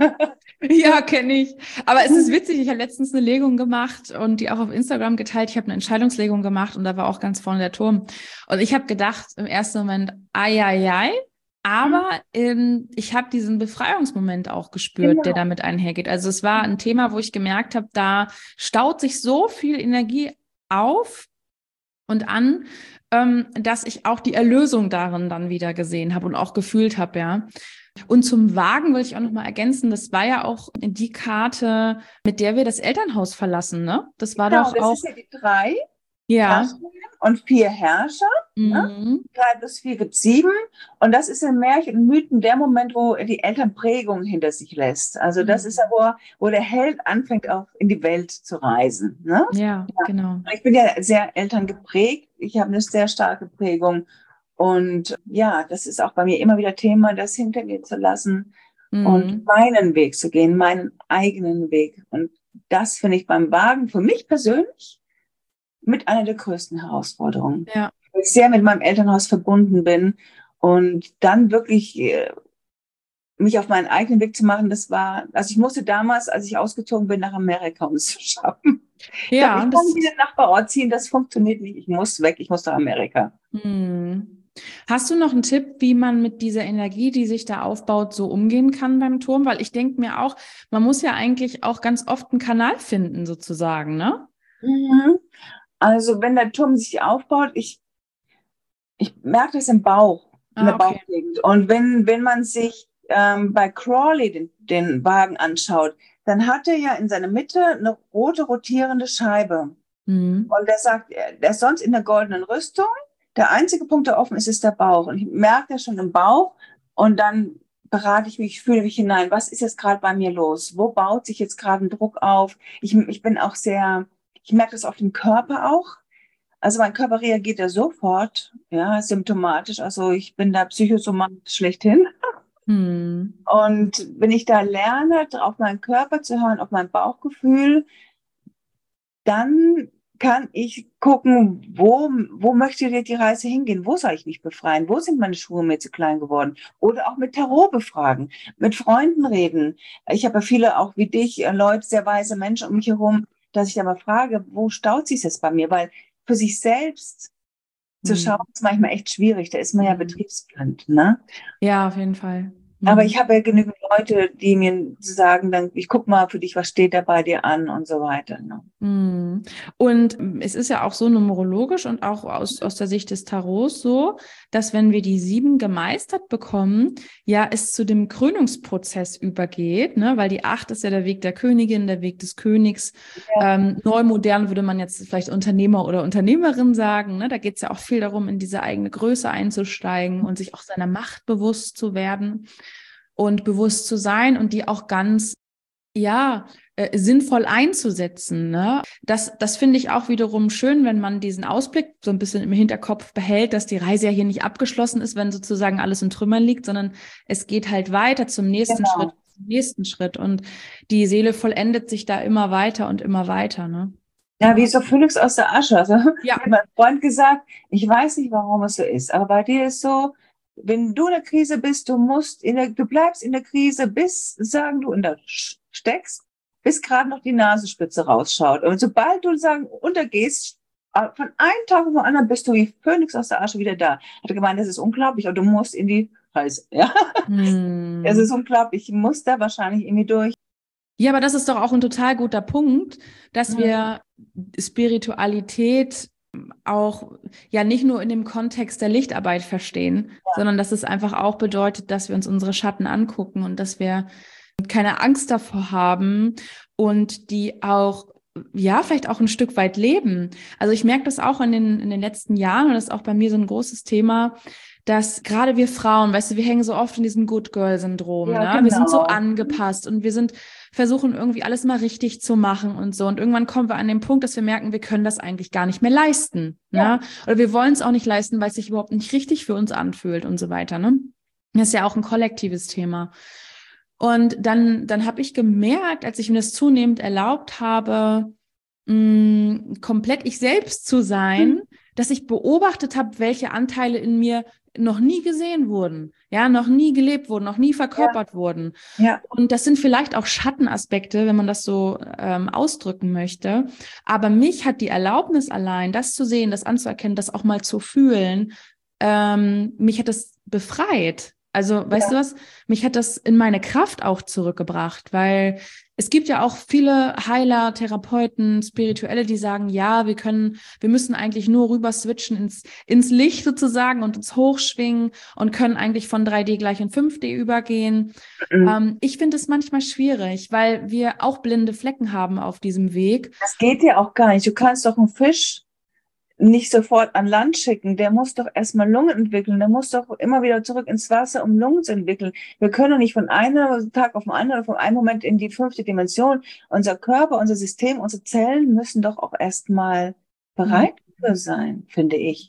Ja, kenne ich. Aber es ist witzig, ich habe letztens eine Legung gemacht und die auch auf Instagram geteilt. Ich habe eine Entscheidungslegung gemacht und da war auch ganz vorne der Turm. Und ich habe gedacht im ersten Moment, ai, ai, ai. Aber ähm, ich habe diesen Befreiungsmoment auch gespürt, Genau. der damit einhergeht. Also es war ein Thema, wo ich gemerkt habe, da staut sich so viel Energie auf und an, ähm, dass ich auch die Erlösung darin dann wieder gesehen habe und auch gefühlt habe, ja. Und zum Wagen will ich auch noch mal ergänzen, das war ja auch die Karte, mit der wir das Elternhaus verlassen, ne? Das war Genau, doch das auch, ist ja die drei ja. Herrscherinnen und vier Herrscher. Ne? Mhm. Drei plus vier gibt sieben. Und das ist in Märchen und Mythen der Moment, wo die Eltern Prägungen hinter sich lässt. Also das Mhm. ist ja, wo, wo der Held anfängt, auch in die Welt zu reisen. Ne? Ja, genau. Ich bin ja sehr elterngeprägt. Ich habe eine sehr starke Prägung. Und ja, das ist auch bei mir immer wieder Thema, das hinter mir zu lassen und Mhm. meinen Weg zu gehen, meinen eigenen Weg. Und das finde ich beim Wagen für mich persönlich mit einer der größten Herausforderungen. Ja. Weil ich sehr mit meinem Elternhaus verbunden bin und dann wirklich äh, mich auf meinen eigenen Weg zu machen, das war, also ich musste damals, als ich ausgezogen bin, nach Amerika, um es zu schaffen. Ich Ja, dachte, ich das, kann wieder nach Nachbarort ziehen, das funktioniert nicht, ich muss weg, ich muss nach Amerika. mhm. Hast du noch einen Tipp, wie man mit dieser Energie, die sich da aufbaut, so umgehen kann beim Turm? Weil ich denke mir auch, man muss ja eigentlich auch ganz oft einen Kanal finden, sozusagen, ne? Mhm. Also wenn der Turm sich aufbaut, ich, ich merke das im Bauch, in der Ah, okay. Bauchgegend. Und wenn, wenn man sich ähm, bei Crawley den, den Wagen anschaut, dann hat er ja in seiner Mitte eine rote rotierende Scheibe. Mhm. Und er sagt, er er ist sonst in der goldenen Rüstung. Der einzige Punkt, der offen ist, ist der Bauch. Und ich merke das schon im Bauch. Und dann berate ich mich, fühle mich hinein. Was ist jetzt gerade bei mir los? Wo baut sich jetzt gerade ein Druck auf? Ich, ich bin auch sehr, ich merke das auf dem Körper auch. Also mein Körper reagiert ja sofort, ja, symptomatisch. Also ich bin da psychosomatisch schlechthin. Hm. Und wenn ich da lerne, auf meinen Körper zu hören, auf mein Bauchgefühl, dann kann ich gucken, wo, wo möchte die Reise hingehen? Wo soll ich mich befreien? Wo sind meine Schuhe mir zu klein geworden? Oder auch mit Tarot befragen, mit Freunden reden. Ich habe ja viele, auch wie dich, Leute, sehr weise Menschen um mich herum, dass ich da mal frage, wo staut sich das bei mir? Weil für sich selbst zu schauen, Hm. ist manchmal echt schwierig. Da ist man ja Hm. betriebsblind, ne? Ja, auf jeden Fall. Aber Hm. ich habe ja genügend Leute, die mir sagen, dann, ich guck mal für dich, was steht da bei dir an und so weiter. Ne? Hm. Und es ist ja auch so numerologisch und auch aus, aus der Sicht des Tarots so, dass wenn wir die sieben gemeistert bekommen, ja, es zu dem Krönungsprozess übergeht, ne? Weil die acht ist ja der Weg der Königin, der Weg des Königs. Ja. Ähm, neumodern würde man jetzt vielleicht Unternehmer oder Unternehmerin sagen, ne? Da geht es ja auch viel darum, in diese eigene Größe einzusteigen und sich auch seiner Macht bewusst zu werden und bewusst zu sein und die auch ganz, ja, äh, sinnvoll einzusetzen. Ne? Das, das finde ich auch wiederum schön, wenn man diesen Ausblick so ein bisschen im Hinterkopf behält, dass die Reise ja hier nicht abgeschlossen ist, wenn sozusagen alles in Trümmern liegt, sondern es geht halt weiter zum nächsten Genau. Schritt, zum nächsten Schritt und die Seele vollendet sich da immer weiter und immer weiter. Ne? Ja, wie so Phönix aus der Asche. Also, Ja. hat mein Freund gesagt, ich weiß nicht, warum es so ist, aber bei dir ist so, wenn du in der Krise bist, du musst in der, du bleibst in der Krise, bis, sagen du, in der Sch- steckst, bis gerade noch die Nasenspitze rausschaut. Und sobald du sagen, untergehst, äh, von einem Tag auf den anderen bist du wie Phönix aus der Asche wieder da. Hat er gemeint, das ist unglaublich, und du musst in die Reise. Ja, Hm. es ist unglaublich. Ich muss da wahrscheinlich irgendwie durch. Ja, aber das ist doch auch ein total guter Punkt, dass wir Spiritualität auch ja nicht nur in dem Kontext der Lichtarbeit verstehen, Ja. sondern dass es einfach auch bedeutet, dass wir uns unsere Schatten angucken und dass wir keine Angst davor haben und die auch, ja, vielleicht auch ein Stück weit leben. Also ich merke das auch in den, in den letzten Jahren und das ist auch bei mir so ein großes Thema, dass gerade wir Frauen, weißt du, wir hängen so oft in diesem Good Girl-Syndrom, Ja, ne? genau. Wir sind so angepasst und wir sind versuchen irgendwie alles mal richtig zu machen und so. Und irgendwann kommen wir an den Punkt, dass wir merken, wir können das eigentlich gar nicht mehr leisten, Ja. ne? Oder wir wollen es auch nicht leisten, weil es sich überhaupt nicht richtig für uns anfühlt und so weiter, ne? Das ist ja auch ein kollektives Thema. Und dann, dann habe ich gemerkt, als ich mir das zunehmend erlaubt habe, mh, komplett ich selbst zu sein, Mhm. dass ich beobachtet habe, welche Anteile in mir noch nie gesehen wurden, ja, noch nie gelebt wurden, noch nie verkörpert ja. wurden. Ja. Und das sind vielleicht auch Schattenaspekte, wenn man das so ähm, ausdrücken möchte. Aber mich hat die Erlaubnis allein, das zu sehen, das anzuerkennen, das auch mal zu fühlen, ähm, mich hat das befreit. Also, weißt Ja. du was? Mich hat das in meine Kraft auch zurückgebracht, weil es gibt ja auch viele Heiler, Therapeuten, Spirituelle, die sagen, ja, wir können, wir müssen eigentlich nur rüber switchen ins, ins Licht sozusagen und uns hochschwingen und können eigentlich von drei D gleich in fünf D übergehen. Mhm. Ähm, ich finde es manchmal schwierig, weil wir auch blinde Flecken haben auf diesem Weg. Das geht ja auch gar nicht. Du kannst doch einen Fisch nicht sofort an Land schicken. Der muss doch erstmal Lungen entwickeln. Der muss doch immer wieder zurück ins Wasser, um Lungen zu entwickeln. Wir können doch nicht von einem Tag auf den anderen, von einem Moment in die fünfte Dimension. Unser Körper, unser System, unsere Zellen müssen doch auch erstmal bereit dafür sein, finde ich.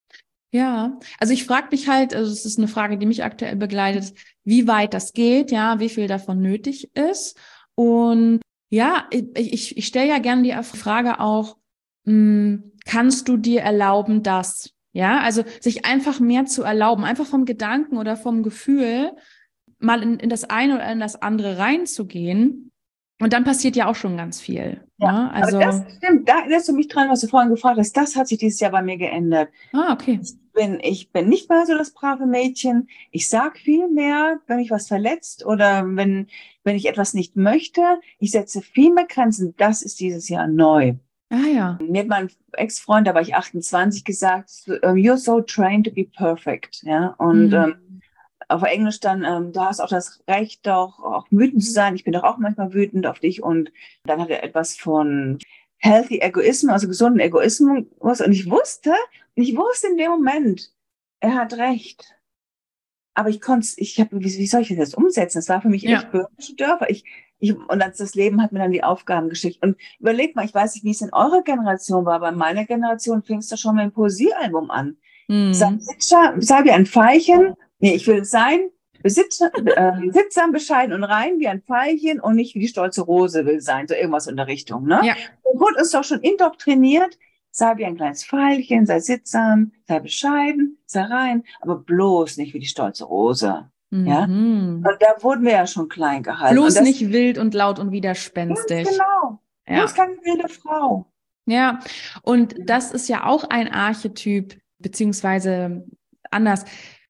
Ja, also ich frage mich halt, also es ist eine Frage, die mich aktuell begleitet, wie weit das geht, ja, wie viel davon nötig ist. Und ja, ich, ich, ich stelle ja gerne die Frage auch, mh, kannst du dir erlauben, das? Ja, also sich einfach mehr zu erlauben, einfach vom Gedanken oder vom Gefühl mal in, in das eine oder in das andere reinzugehen. Und dann passiert ja auch schon ganz viel. Ja, ne? Also, aber das stimmt, da erinnerst du mich dran, was du vorhin gefragt hast. Das hat sich dieses Jahr bei mir geändert. ah, okay. Ich bin, ich bin nicht mehr so das brave Mädchen. Ich sag viel mehr, wenn mich was verletzt oder wenn, wenn ich etwas nicht möchte. Ich setze viel mehr Grenzen. Das ist dieses Jahr neu. Ah ja. Mir hat mein Ex-Freund, da war ich achtundzwanzig, gesagt, you're so trained to be perfect. Ja, und Mhm. ähm, auf Englisch dann, ähm, du hast auch das Recht, doch auch wütend zu sein. Ich bin doch auch manchmal wütend auf dich. Und dann hat er etwas von healthy Egoismus, also gesunden Egoismus. Und ich wusste, ich wusste in dem Moment, er hat recht. Aber ich konnte ich habe, wie, wie soll ich das jetzt umsetzen? Das war für mich Ja. echt bürgerliche Dörfer. Ich, ich, und das, das Leben hat mir dann die Aufgaben geschickt. Und überleg mal, ich weiß nicht, wie es in eurer Generation war. Bei meiner Generation fing es doch schon mit einem Poesiealbum an. Mhm. Sei, sei wie ein Veilchen. Nee, ich will es sein. Besitzer, äh, sittsam, bescheiden und rein wie ein Veilchen und nicht wie die stolze Rose will sein, so irgendwas in der Richtung, ne? Ja. Und wurde uns doch schon indoktriniert, sei wie ein kleines Veilchen, sei sittsam, sei bescheiden, sei rein, aber bloß nicht wie die stolze Rose, ja? Mhm. Und da wurden wir ja schon klein gehalten. Bloß Und das, nicht wild und laut und ganz widerspenstisch. genau, bloß Ja. keine wilde Frau. Ja. Und das ist ja auch ein Archetyp, beziehungsweise anders.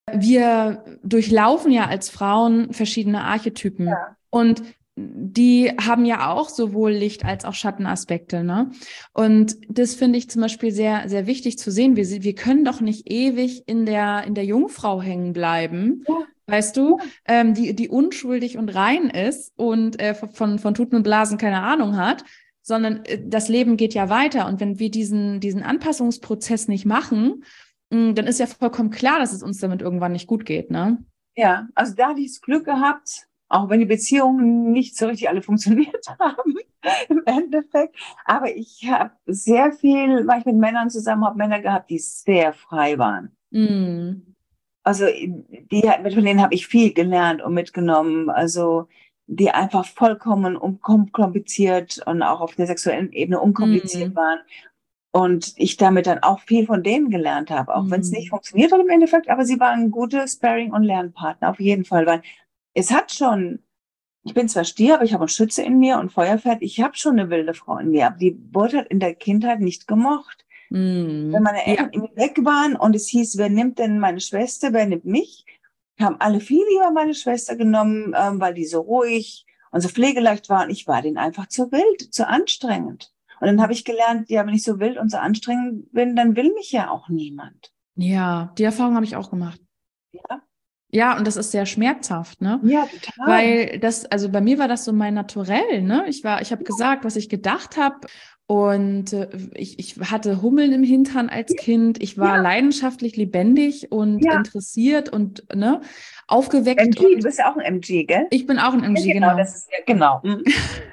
Wir durchlaufen ja als Frauen verschiedene Archetypen. Ja. Und die haben ja auch sowohl Licht- als auch Schattenaspekte, ne? Und das finde ich zum Beispiel sehr, sehr wichtig zu sehen. Wir, wir können doch nicht ewig in der, in der Jungfrau hängen bleiben, Ja. weißt du, ähm, die, die unschuldig und rein ist und äh, von, von Tuten und Blasen keine Ahnung hat, sondern äh, das Leben geht ja weiter. Und wenn wir diesen, diesen Anpassungsprozess nicht machen, mh, dann ist ja vollkommen klar, dass es uns damit irgendwann nicht gut geht, ne? Ja, also da hatte ich das Glück gehabt, auch wenn die Beziehungen nicht so richtig alle funktioniert haben im Endeffekt. Aber ich habe sehr viel, weil ich mit Männern zusammen habe, Männer gehabt, die sehr frei waren. Mm. Also die, von denen habe ich viel gelernt und mitgenommen. Also die einfach vollkommen unkompliziert und auch auf der sexuellen Ebene unkompliziert Mm. waren. Und ich damit dann auch viel von denen gelernt habe, auch wenn es nicht Mm. funktioniert hat im Endeffekt, aber sie waren gute Sparring- und Lernpartner, auf jeden Fall. Weil es hat schon, ich bin zwar Stier, aber ich habe einen Schütze in mir und Feuerpferd, ich habe schon eine wilde Frau in mir, aber die wurde halt in der Kindheit nicht gemocht. Wenn Mm. meine Ja. Eltern irgendwie weg waren und es hieß, wer nimmt denn meine Schwester, wer nimmt mich, haben alle viel lieber meine Schwester genommen, ähm, weil die so ruhig und so pflegeleicht war und ich war denen einfach zu wild, zu anstrengend. Und dann habe ich gelernt, ja, wenn ich so wild und so anstrengend bin, dann will mich ja auch niemand. Ja, die Erfahrung habe ich auch gemacht. Ja, Ja, und das ist sehr schmerzhaft, ne? ja, total. Weil das, also bei mir war das so mein Naturell, ne? Ich war, ich habe gesagt, was ich gedacht habe. Und äh, ich, ich hatte Hummeln im Hintern als Kind. Ich war Ja, leidenschaftlich lebendig und ja. interessiert und ne, aufgeweckt. M G, du Und bist ja auch ein M G, gell? ich bin auch ein Ja, M G, genau, genau. das ist ja, genau. Mhm.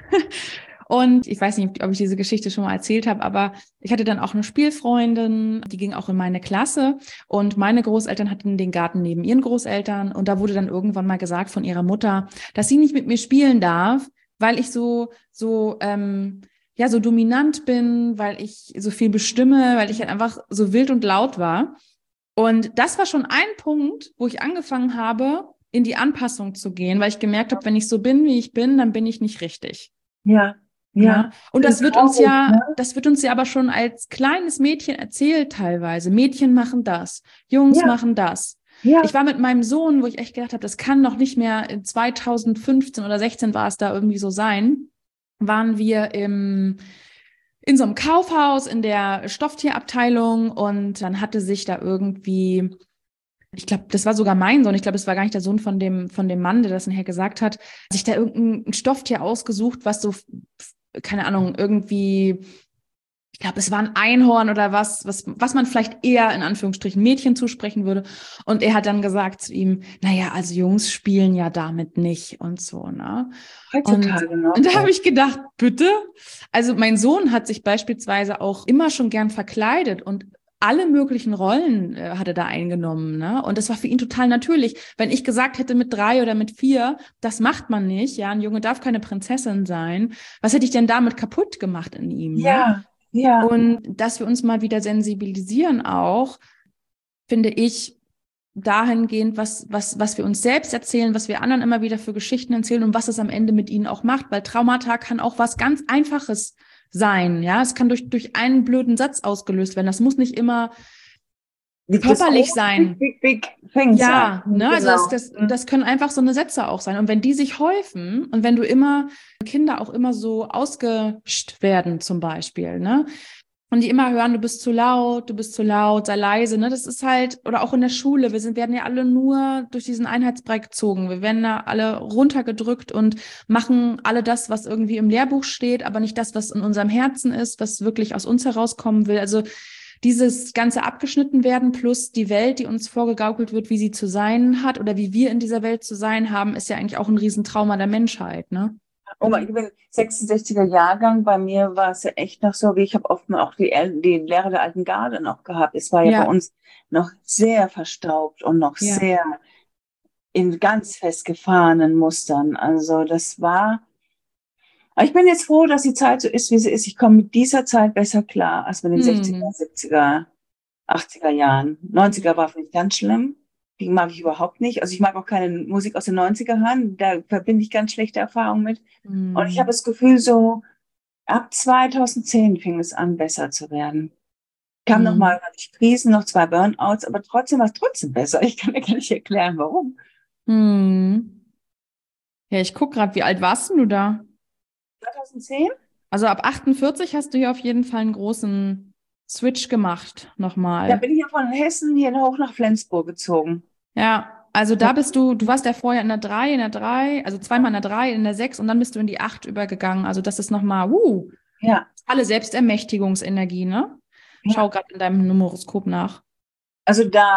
Und ich weiß nicht, ob ich diese Geschichte schon mal erzählt habe, aber ich hatte dann auch eine Spielfreundin, die ging auch in meine Klasse und meine Großeltern hatten den Garten neben ihren Großeltern und da wurde dann irgendwann mal gesagt von ihrer Mutter, dass sie nicht mit mir spielen darf, weil ich so, so, ähm, ja, so dominant bin, weil ich so viel bestimme, weil ich halt einfach so wild und laut war. Und das war schon ein Punkt, wo ich angefangen habe, in die Anpassung zu gehen, weil ich gemerkt habe, wenn ich so bin, wie ich bin, dann bin ich nicht richtig. Ja, Ja, ja. und Das das ist wird uns traurig, ja, ne? das wird uns ja aber schon als kleines Mädchen erzählt teilweise. Mädchen machen das, Jungs Ja, machen das. Ich ja. war mit meinem Sohn, wo ich echt gedacht habe, das kann doch nicht mehr in zwanzig fünfzehn oder sechzehn war es da irgendwie so sein, waren wir im, in so einem Kaufhaus in der Stofftierabteilung und dann hatte sich da irgendwie, ich glaube, das war sogar mein Sohn, ich glaube, es war gar nicht der Sohn von dem, von dem Mann, der das nachher gesagt hat, sich da irgendein Stofftier ausgesucht, was so, keine Ahnung, irgendwie, ich glaube, es war ein Einhorn oder was, was, was man vielleicht eher in Anführungsstrichen Mädchen zusprechen würde. Und er hat dann gesagt zu ihm, naja, also Jungs spielen ja damit nicht und so, ne? Und, Heutzutage noch. und da habe ich gedacht, bitte? Also mein Sohn hat sich beispielsweise auch immer schon gern verkleidet und alle möglichen Rollen äh, hat er da eingenommen, ne? Und das war für ihn total natürlich. Wenn ich gesagt hätte mit drei oder mit vier, das macht man nicht, ja, ein Junge darf keine Prinzessin sein, was hätte ich denn damit kaputt gemacht in ihm, ne? Ja, ja. Und dass wir uns mal wieder sensibilisieren auch, finde ich, dahingehend, was, was, was wir uns selbst erzählen, was wir anderen immer wieder für Geschichten erzählen und was es am Ende mit ihnen auch macht, weil Traumata kann auch was ganz Einfaches sein, ja, es kann durch, durch einen blöden Satz ausgelöst werden, das muss nicht immer Das körperlich große, sein. big, big, big thing sein. Ja, ne, also das, Genau. das, das können einfach so eine Sätze auch sein. Und wenn die sich häufen und wenn du immer, Kinder auch immer so ausgescht werden zum Beispiel, ne, und die immer hören, du bist zu laut, du bist zu laut, sei leise, ne? Das ist halt, oder auch in der Schule, wir sind, werden ja alle nur durch diesen Einheitsbrei gezogen. Wir werden da alle runtergedrückt und machen alle das, was irgendwie im Lehrbuch steht, aber nicht das, was in unserem Herzen ist, was wirklich aus uns herauskommen will. Also dieses ganze abgeschnitten werden plus die Welt, die uns vorgegaukelt wird, wie sie zu sein hat oder wie wir in dieser Welt zu sein haben, ist ja eigentlich auch ein Riesentrauma der Menschheit, ne? Oh mein, ich bin sechsundsechziger Jahrgang. Bei mir war es ja echt noch so, wie ich habe oft mal auch die, El- die Lehre der alten Garde noch gehabt. Es war ja bei Ja, uns noch sehr verstaubt und noch ja. sehr in ganz festgefahrenen Mustern. Also das war, aber ich bin jetzt froh, dass die Zeit so ist, wie sie ist. Ich komme mit dieser Zeit besser klar als mit den sechziger, Hm. siebziger, achtziger Jahren. neunziger war für mich ganz schlimm. Die mag ich überhaupt nicht. Also ich mag auch keine Musik aus den neunziger hören. Da verbinde ich ganz schlechte Erfahrungen mit. Und ich habe Hm. das Gefühl, so ab zweitausendzehn fing es an, besser zu werden. Kam noch Hm. mal durch Krisen, noch zwei Burnouts, aber trotzdem war es trotzdem besser. Ich kann mir gar nicht erklären, warum. Hm. Ja, ich guck gerade, wie alt warst denn du da? zweitausendzehn? Also ab achtundvierzig hast du ja auf jeden Fall einen großen Switch gemacht, Da nochmal. bin ich ja von Hessen hier hoch nach Flensburg gezogen. Ja, also da bist du, du warst ja vorher in der drei, in der drei, also zweimal in der drei, in der sechs und dann bist du in die acht übergegangen. Also das ist nochmal, uh, Ja, alle Selbstermächtigungsenergie, ne? ja. Schau gerade in deinem Numeroskop nach. Also da,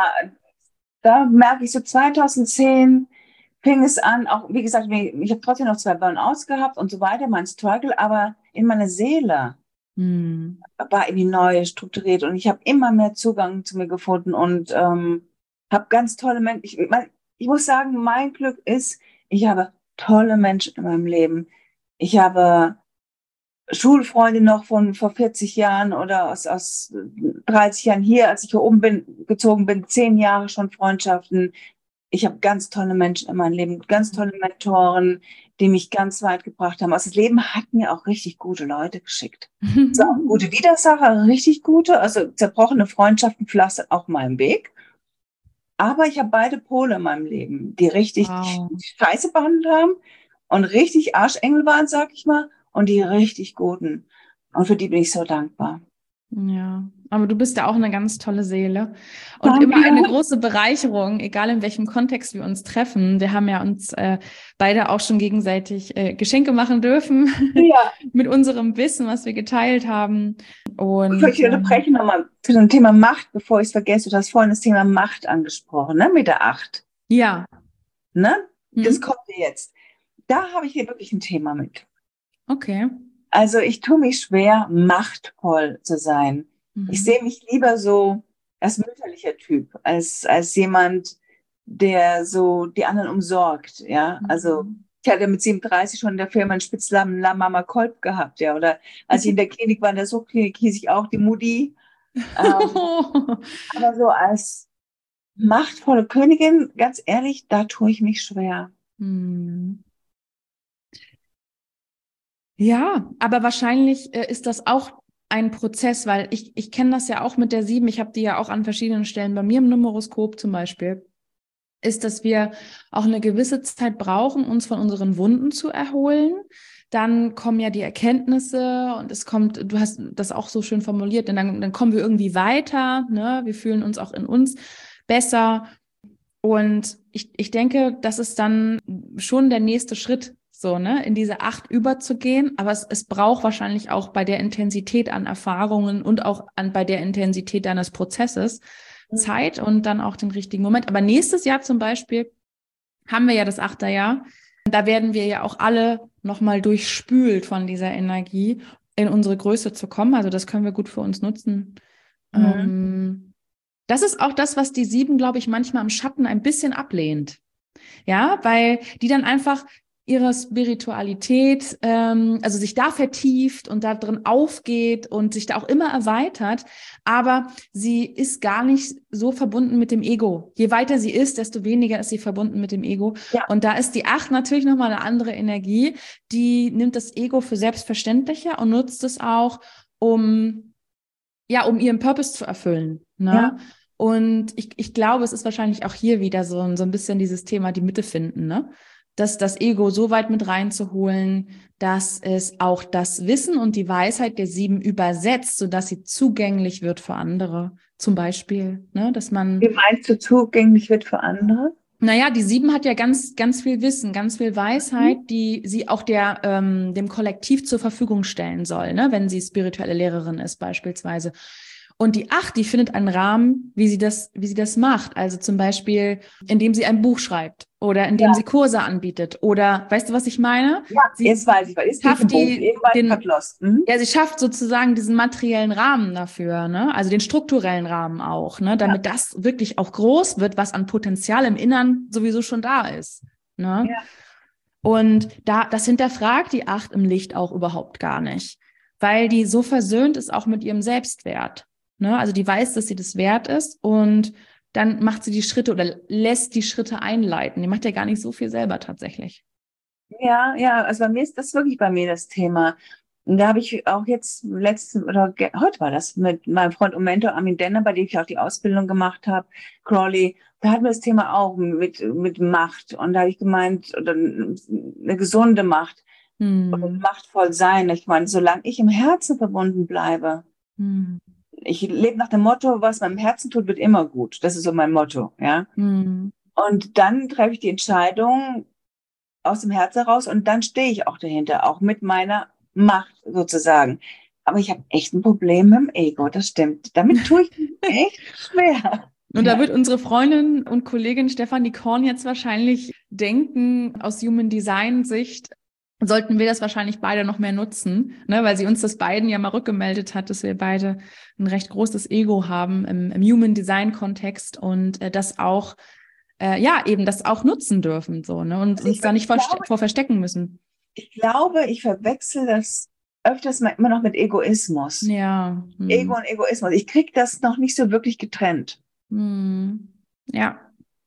da merke ich so zweitausendzehn fing es an, auch wie gesagt, ich habe trotzdem noch zwei Burnouts gehabt und so weiter, mein Struggle, aber in meiner Seele Hm. war irgendwie neu strukturiert und ich habe immer mehr Zugang zu mir gefunden und ähm, habe ganz tolle Menschen. Ich, mein, ich muss sagen, mein Glück ist, ich habe tolle Menschen in meinem Leben. Ich habe Schulfreunde noch von vor vierzig Jahren oder aus, aus dreißig Jahren hier, als ich hier oben bin, gezogen bin, zehn Jahre schon Freundschaften. Ich habe ganz tolle Menschen in meinem Leben, ganz tolle Mentoren, die mich ganz weit gebracht haben. Also das Leben hat mir auch richtig gute Leute geschickt. So, gute Widersacher, richtig gute, also zerbrochene Freundschaften pflastern auch meinen Weg. Aber ich habe beide Pole in meinem Leben, die richtig Wow. scheiße behandelt haben und richtig Arschengel waren, sag ich mal, und die richtig guten. Und für die bin ich so dankbar. Ja, aber du bist ja auch eine ganz tolle Seele und immer Danke. eine große Bereicherung, egal in welchem Kontext wir uns treffen. Wir haben ja uns äh, beide auch schon gegenseitig äh, Geschenke machen dürfen Ja, mit unserem Wissen, was wir geteilt haben. bevor ich Und dich ähm, unterbreche, nochmal zu dem Thema Macht, bevor ich es vergesse. Du hast vorhin das Thema Macht angesprochen, ne, mit der Acht. ja, Ne? Das hm? kommt mir jetzt. Da habe ich hier wirklich ein Thema mit. Okay. Also ich tue mich schwer, machtvoll zu sein. Ich Mhm. sehe mich lieber so als mütterlicher Typ, als, als jemand, der so die anderen umsorgt, ja. Also Mhm. ich hatte mit siebenunddreißig schon in der Firma einen Spitznamen La Mama Kolb gehabt, ja. Oder als ich in der Klinik war, in der Suchtklinik, hieß ich auch die Mutti. Ähm, aber so als machtvolle Königin, ganz ehrlich, da tue ich mich schwer. Hm. Ja, aber wahrscheinlich äh, ist das auch ein Prozess, weil ich, ich kenne das ja auch mit der sieben. Ich habe die ja auch an verschiedenen Stellen bei mir im Numeroskop zum Beispiel, ist, dass wir auch eine gewisse Zeit brauchen, uns von unseren Wunden zu erholen. Dann kommen ja die Erkenntnisse und es kommt, du hast das auch so schön formuliert, denn dann, dann kommen wir irgendwie weiter, ne? Wir fühlen uns auch in uns besser. Und ich, ich denke, das ist dann schon der nächste Schritt, so, ne, in diese Acht überzugehen. Aber es, es braucht wahrscheinlich auch bei der Intensität an Erfahrungen und auch an, bei der Intensität deines Prozesses Zeit und dann auch den richtigen Moment. Aber nächstes Jahr zum Beispiel haben wir ja das Achterjahr. Da werden wir ja auch alle nochmal durchspült von dieser Energie, in unsere Größe zu kommen. Also das können wir gut für uns nutzen. Mhm. Ähm, das ist auch das, was die Sieben, glaube ich, manchmal im Schatten ein bisschen ablehnt. Ja, weil die dann einfach ihre Spiritualität, ähm, also sich da vertieft und da drin aufgeht und sich da auch immer erweitert, aber sie ist gar nicht so verbunden mit dem Ego. Je weiter sie ist, desto weniger ist sie verbunden mit dem Ego. Ja, Und da ist die Acht natürlich nochmal eine andere Energie, die nimmt das Ego für selbstverständlicher und nutzt es auch, um ja, um ihren Purpose zu erfüllen, ne? ja. Und ich, ich glaube, es ist wahrscheinlich auch hier wieder so, ein- so ein bisschen dieses Thema, die Mitte finden, ne? Das, das Ego so weit mit reinzuholen, dass es auch das Wissen und die Weisheit der Sieben übersetzt, sodass sie zugänglich wird für andere. Zum Beispiel, ne? Dass man Wie meinst du, zugänglich wird für andere? naja, die Sieben hat ja ganz, ganz viel Wissen, ganz viel Weisheit, Mhm. die sie auch der, ähm, dem Kollektiv zur Verfügung stellen soll, ne? Wenn sie spirituelle Lehrerin ist beispielsweise. Und die Acht, die findet einen Rahmen, wie sie das, wie sie das macht. Also zum Beispiel, indem sie ein Buch schreibt oder indem Ja. sie Kurse anbietet oder, weißt du, was ich meine? Ja, Sie jetzt weiß ich, weil ist schafft die, den, verlost. Mhm. ja, sie schafft sozusagen diesen materiellen Rahmen dafür, ne? Also den strukturellen Rahmen auch, ne? Damit ja. das wirklich auch groß wird, was an Potenzial im Innern sowieso schon da ist, ne? Ja. Und da, das hinterfragt die Acht im Licht auch überhaupt gar nicht, weil die so versöhnt ist auch mit ihrem Selbstwert, ne? Also die weiß, dass sie das wert ist und dann macht sie die Schritte oder lässt die Schritte einleiten. Die macht ja gar nicht so viel selber tatsächlich. Ja, ja, also bei mir ist das wirklich bei mir das Thema. Und da habe ich auch jetzt letzten oder heute war das mit meinem Freund und Mentor Armin Denner, bei dem ich auch die Ausbildung gemacht habe, Crawley. Da hatten wir das Thema auch mit mit Macht und da habe ich gemeint oder eine gesunde Macht hm. oder machtvoll sein. Ich meine, solange ich im Herzen verbunden bleibe. Hm. Ich lebe nach dem Motto, was meinem Herzen tut, wird immer gut. Das ist so mein Motto, ja. Hm. Und dann treffe ich die Entscheidung aus dem Herzen raus und dann stehe ich auch dahinter, auch mit meiner Macht sozusagen. Aber ich habe echt ein Problem mit dem Ego, das stimmt. Damit tue ich mich echt schwer. Und da wird unsere Freundin und Kollegin Stefanie Korn jetzt wahrscheinlich denken, aus Human Design Sicht sollten wir das wahrscheinlich beide noch mehr nutzen, ne? Weil sie uns das beiden ja mal rückgemeldet hat, dass wir beide ein recht großes Ego haben im, im Human Design Kontext und äh, das auch, äh, ja, eben das auch nutzen dürfen, so, ne? Und Also uns da nicht glaube, vor, vor verstecken müssen. Ich glaube, ich verwechsel das öfters mal immer noch mit Egoismus. Ja. Hm. Ego und Egoismus. Ich kriege das noch nicht so wirklich getrennt. Hm. Ja.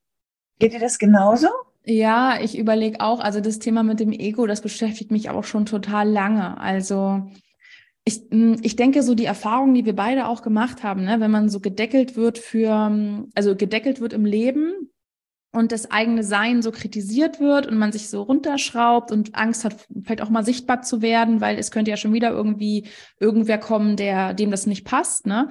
Geht dir das genauso? Ja, ich überlege auch, also das Thema mit dem Ego, das beschäftigt mich auch schon total lange. Also ich, ich denke, so die Erfahrungen, die wir beide auch gemacht haben, ne, wenn man so gedeckelt wird für, also gedeckelt wird im Leben und das eigene Sein so kritisiert wird und man sich so runterschraubt und Angst hat, vielleicht auch mal sichtbar zu werden, weil es könnte ja schon wieder irgendwie irgendwer kommen, der dem das nicht passt, ne?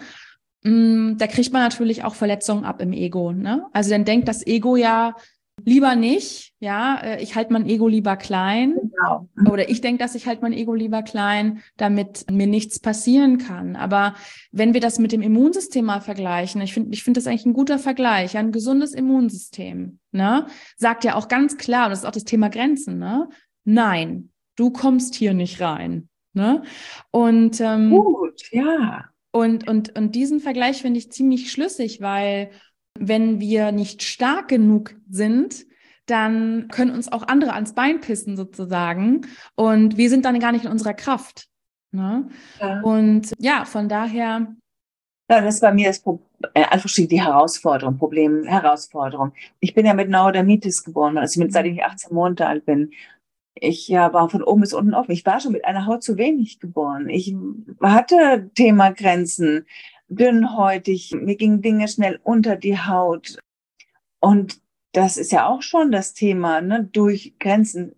Da kriegt man natürlich auch Verletzungen ab im Ego, ne? Also dann denkt das Ego ja, lieber nicht, ja, ich halte mein Ego lieber klein. Genau. Oder ich denke, dass ich halt mein Ego lieber klein, damit mir nichts passieren kann. Aber wenn wir das mit dem Immunsystem mal vergleichen, ich finde, ich finde das eigentlich ein guter Vergleich, ein gesundes Immunsystem, ne, sagt ja auch ganz klar, und das ist auch das Thema Grenzen, ne, nein, du kommst hier nicht rein, ne, und ähm, gut, ja. Und, und, und diesen Vergleich finde ich ziemlich schlüssig, weil wenn wir nicht stark genug sind, dann können uns auch andere ans Bein pissen sozusagen und wir sind dann gar nicht in unserer Kraft. Ne? Ja. Und ja, von daher. Ja, das ist bei mir das Problem, einfach die Herausforderung, Problem, Herausforderung. Ich bin ja mit Neurodermitis geboren, also mit, seit ich achtzehn Monate alt bin. Ich ja, war von oben bis unten offen. Ich war schon mit einer Haut zu wenig geboren. Ich hatte Thema Grenzen, dünnhäutig, mir gingen Dinge schnell unter die Haut. Und das ist ja auch schon das Thema, ne, durch Grenzen.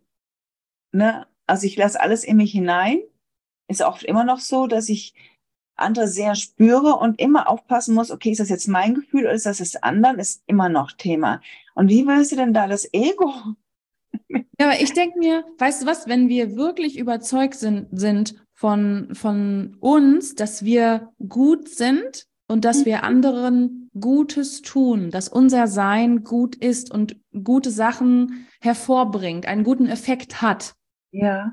Ne? Also ich lasse alles in mich hinein. Ist auch immer noch so, dass ich andere sehr spüre und immer aufpassen muss, okay, ist das jetzt mein Gefühl oder ist das das anderen? Ist immer noch Thema. Und wie willst du denn da das Ego? Ja, aber ich denke mir, weißt du was, wenn wir wirklich überzeugt sind, sind von, von uns, dass wir gut sind und dass wir anderen Gutes tun, dass unser Sein gut ist und gute Sachen hervorbringt, einen guten Effekt hat, ja,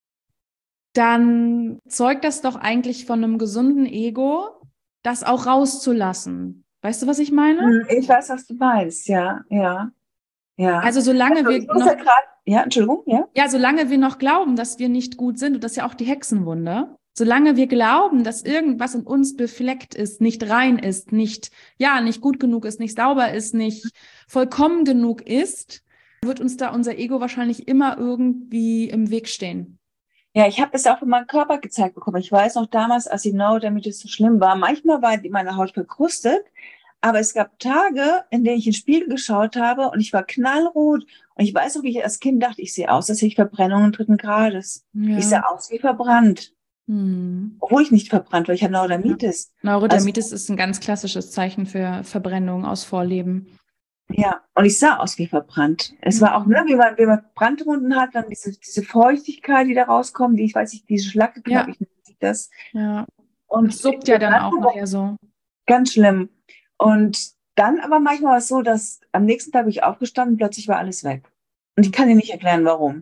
dann zeugt das doch eigentlich von einem gesunden Ego, das auch rauszulassen. Weißt du, was ich meine? Ich weiß, was du meinst, ja, ja. Ja. Also solange also, wir noch, ja, grad, ja, Entschuldigung, ja. Ja, solange wir noch glauben, dass wir nicht gut sind, und das ist ja auch die Hexenwunde, solange wir glauben, dass irgendwas in uns befleckt ist, nicht rein ist, nicht, ja, nicht gut genug ist, nicht sauber ist, nicht vollkommen genug ist, wird uns da unser Ego wahrscheinlich immer irgendwie im Weg stehen. Ja, ich habe das auch in meinem Körper gezeigt bekommen. Ich weiß noch damals, als ich Neurodermitis so schlimm war, manchmal war meine Haut verkrustet, aber es gab Tage, in denen ich in den Spiegel geschaut habe und ich war knallrot. Und ich weiß noch, wie ich als Kind dachte, ich sehe aus, als hätte ich Verbrennungen dritten Grades. Ja. Ich sah aus wie verbrannt. Hm. Obwohl ich nicht verbrannt war, ich hatte Neurodermitis. Ja. Neurodermitis also, ist ein ganz klassisches Zeichen für Verbrennung aus Vorleben. Ja, und ich sah aus wie verbrannt. Es mhm. war auch, ne, wie man, wie man Brandwunden hat, dann diese, diese Feuchtigkeit, die da rauskommt, die, ich weiß nicht, diese Schlacke, ja. glaube ich, nennt das. Ja. Und das suppt ja dann auch nachher so. Ganz schlimm. Und dann aber manchmal war es so, dass am nächsten Tag bin ich aufgestanden, plötzlich war alles weg. Und ich kann dir nicht erklären, warum.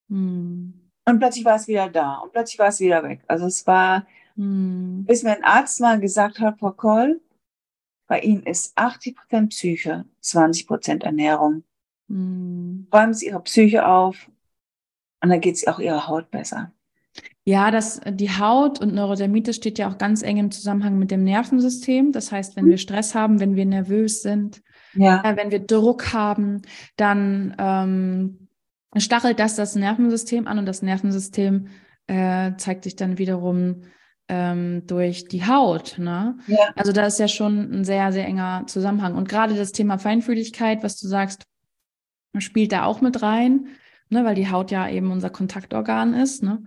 Hm. Und plötzlich war es wieder da und plötzlich war es wieder weg. Also es war, Hm. bis mir ein Arzt mal gesagt hat, Frau Koll, bei Ihnen ist achtzig Prozent Psyche, zwanzig Prozent Ernährung. Hm. Räumen Sie Ihre Psyche auf und dann geht es auch Ihrer Haut besser. Ja, das, die Haut und Neurodermitis steht ja auch ganz eng im Zusammenhang mit dem Nervensystem. Das heißt, wenn wir Stress haben, wenn wir nervös sind, Ja, äh, wenn wir Druck haben, dann ähm, stachelt das das Nervensystem an und das Nervensystem äh, zeigt sich dann wiederum ähm, durch die Haut. Ne? ja, Also da ist ja schon ein sehr, sehr enger Zusammenhang. Und gerade das Thema Feinfühligkeit, was du sagst, spielt da auch mit rein, ne? Weil die Haut ja eben unser Kontaktorgan ist. Ne?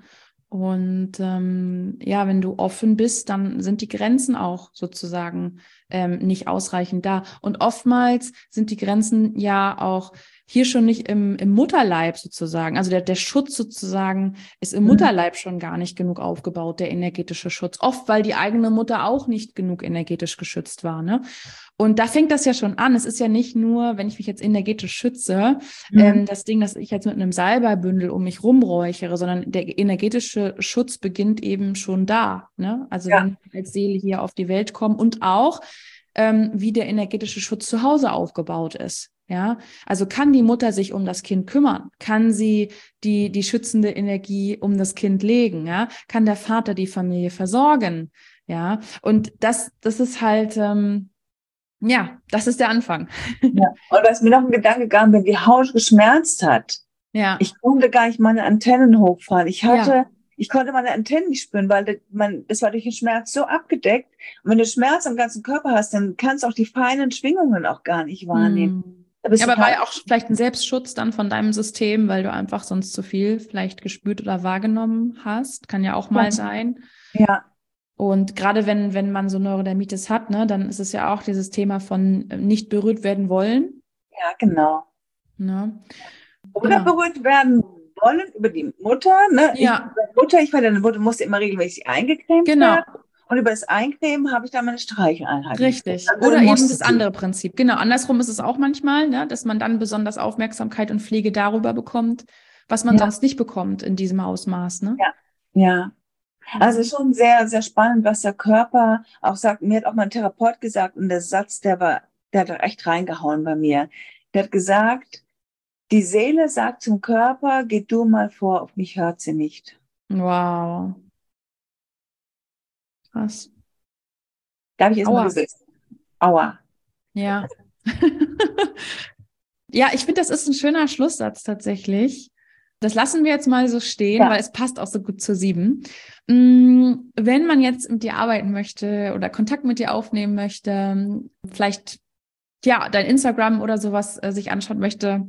Und ähm, ja, wenn du offen bist, dann sind die Grenzen auch sozusagen ähm, nicht ausreichend da. Und oftmals sind die Grenzen ja auch hier schon nicht im, im Mutterleib sozusagen. Also der, der Schutz sozusagen ist im mhm. Mutterleib schon gar nicht genug aufgebaut, der energetische Schutz. Oft, weil die eigene Mutter auch nicht genug energetisch geschützt war, ne? Und da fängt das ja schon an. Es ist ja nicht nur, wenn ich mich jetzt energetisch schütze, Mhm. ähm, das Ding, dass ich jetzt mit einem Salbeibündel um mich rumräuchere, sondern der energetische Schutz beginnt eben schon da. Ne? Also Ja. wenn wir als Seele hier auf die Welt kommen und auch, ähm, wie der energetische Schutz zu Hause aufgebaut ist. Ja, also kann die Mutter sich um das Kind kümmern? Kann sie die, die schützende Energie um das Kind legen? Ja, kann der Vater die Familie versorgen? Ja, und das, das ist halt, ähm, ja, das ist der Anfang. Ja. Und was mir noch ein Gedanke kam, wenn die Haut geschmerzt hat, Ja. ich konnte gar nicht meine Antennen hochfahren. Ich hatte, Ja. ich konnte meine Antennen nicht spüren, weil das, man, das war durch den Schmerz so abgedeckt. Und wenn du Schmerz am ganzen Körper hast, dann kannst du auch die feinen Schwingungen auch gar nicht wahrnehmen. Hm. Da bist Ja, du aber war total- ja auch vielleicht ein Selbstschutz dann von deinem System, weil du einfach sonst zu viel vielleicht gespürt oder wahrgenommen hast. Kann ja auch mal sein. Ja, Und gerade wenn, wenn man so Neurodermitis hat, ne, dann ist es ja auch dieses Thema von äh, nicht berührt werden wollen. ja, genau. Ne? Oder Ja. berührt werden wollen über die Mutter, ne? Ja. Ich, Mutter, ich war dann, wurde, musste immer regelmäßig eingecremt Genau. werden. Und über das Eincremen habe ich dann meine Streicheleinheit. Richtig. Also Oder eben musste das sie. andere Prinzip. Genau. Andersrum ist es auch manchmal, ne, dass man dann besonders Aufmerksamkeit und Pflege darüber bekommt, was man Ja. sonst nicht bekommt in diesem Ausmaß. Ne? Ja, ja. Also schon sehr, sehr spannend, was der Körper auch sagt. Mir hat auch mal ein Therapeut gesagt, und der Satz, der war, der hat da echt reingehauen bei mir. Der hat gesagt, die Seele sagt zum Körper, geh du mal vor, auf mich hört sie nicht. Wow. Krass. Da habe ich erst mal Aua. gesetzt. Aua. Ja. Ja, ich finde, das ist ein schöner Schlusssatz tatsächlich. Das lassen wir jetzt mal so stehen, Ja. weil es passt auch so gut zur sieben. Mm, Wenn man jetzt mit dir arbeiten möchte oder Kontakt mit dir aufnehmen möchte, vielleicht ja dein Instagram oder sowas äh, sich anschauen möchte,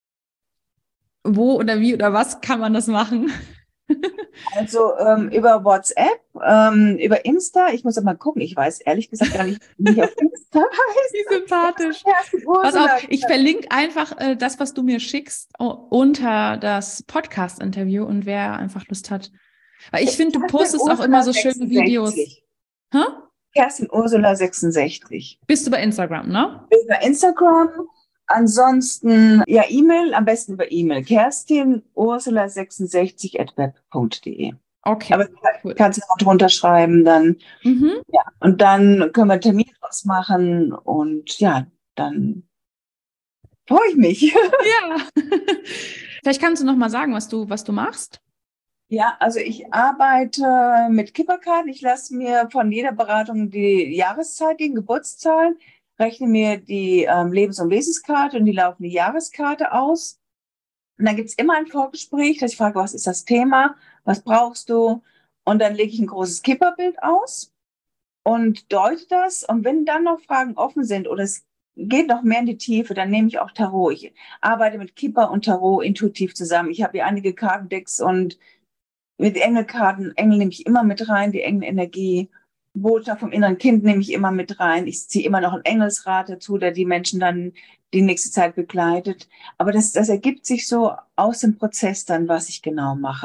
wo oder wie oder was kann man das machen? Also ähm, über WhatsApp, ähm, über Insta, ich muss auch mal gucken, ich weiß ehrlich gesagt gar nicht, wie ich auf Insta heiße. Wie sympathisch. Kerstin Pass Ursula. auf, ich verlinke einfach äh, das, was du mir schickst, u- unter das Podcast-Interview und wer einfach Lust hat. Weil ich finde, du Kerstin postest auch Ursula immer so schöne Videos. sechsundsechzig. Hä? Kerstin Ursula sechsundsechzig. Bist du bei Instagram, ne? Über Instagram. Ansonsten, ja, E-Mail, am besten über E-Mail. Kerstin Ursula sechsundsechzig at web punkt de. Okay, Aber cool. kannst du noch drunter schreiben, dann, Mhm. ja, und dann können wir einen Termin ausmachen und ja, dann freue ich mich. Ja. Vielleicht kannst du noch mal sagen, was du, was du machst. Ja, also ich arbeite mit Kipperkarten. Ich lasse mir von jeder Beratung die Jahreszeit, die Geburtszahlen, rechne mir die ähm, Lebens- und Wesenskarte und die laufende Jahreskarte aus. Und dann gibt's immer ein Vorgespräch, dass ich frage, was ist das Thema, was brauchst du? Und dann lege ich ein großes Kipperbild aus und deute das. Und wenn dann noch Fragen offen sind oder es geht noch mehr in die Tiefe, dann nehme ich auch Tarot. Ich arbeite mit Kipper und Tarot intuitiv zusammen. Ich habe hier einige Kartendecks und mit Engelkarten, Engel nehme ich immer mit rein, die Engelenergie. Botschaft vom inneren Kind nehme ich immer mit rein. Ich ziehe immer noch einen Engelsrat dazu, der die Menschen dann die nächste Zeit begleitet. Aber das, das ergibt sich so aus dem Prozess dann, was ich genau mache.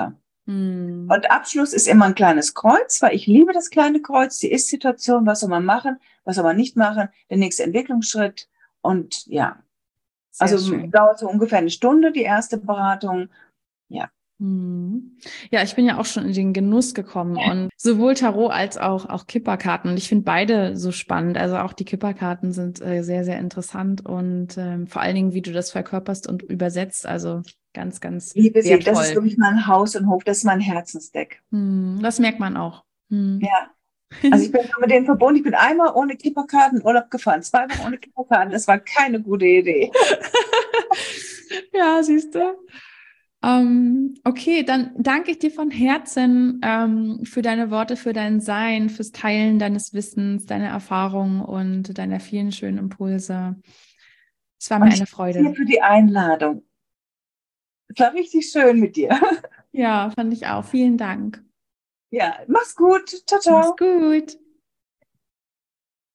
Hm. Und Abschluss ist immer ein kleines Kreuz, weil ich liebe das kleine Kreuz, die Ist-Situation, was soll man machen, was soll man nicht machen, der nächste Entwicklungsschritt. Und ja, Sehr also schön. dauert so ungefähr eine Stunde, die erste Beratung. Ja. Hm. Ja, ich bin ja auch schon in den Genuss gekommen und sowohl Tarot als auch, auch Kipperkarten. Und ich finde beide so spannend. Also auch die Kipperkarten sind äh, sehr, sehr interessant und ähm, vor allen Dingen, wie du das verkörperst und übersetzt. Also ganz, ganz Liebe sie, das ist wertvoll. wirklich mein Haus und Hof, das ist mein Herzensdeck. Hm, das merkt man auch. Hm. Ja. Also ich bin schon mit denen verbunden. Ich bin einmal ohne Kipperkarten in Urlaub gefahren, zwei Wochen ohne Kipperkarten. Das war keine gute Idee. Ja, siehst du. Ähm, okay, dann danke ich dir von Herzen ähm, für deine Worte, für dein Sein, fürs Teilen deines Wissens, deiner Erfahrungen und deiner vielen schönen Impulse. Es war mir Und ich eine danke dir Freude. für die Einladung. Es war richtig schön mit dir. Ja, fand ich auch. Vielen Dank. Ja, mach's gut. Ciao, Mach's ciao. gut.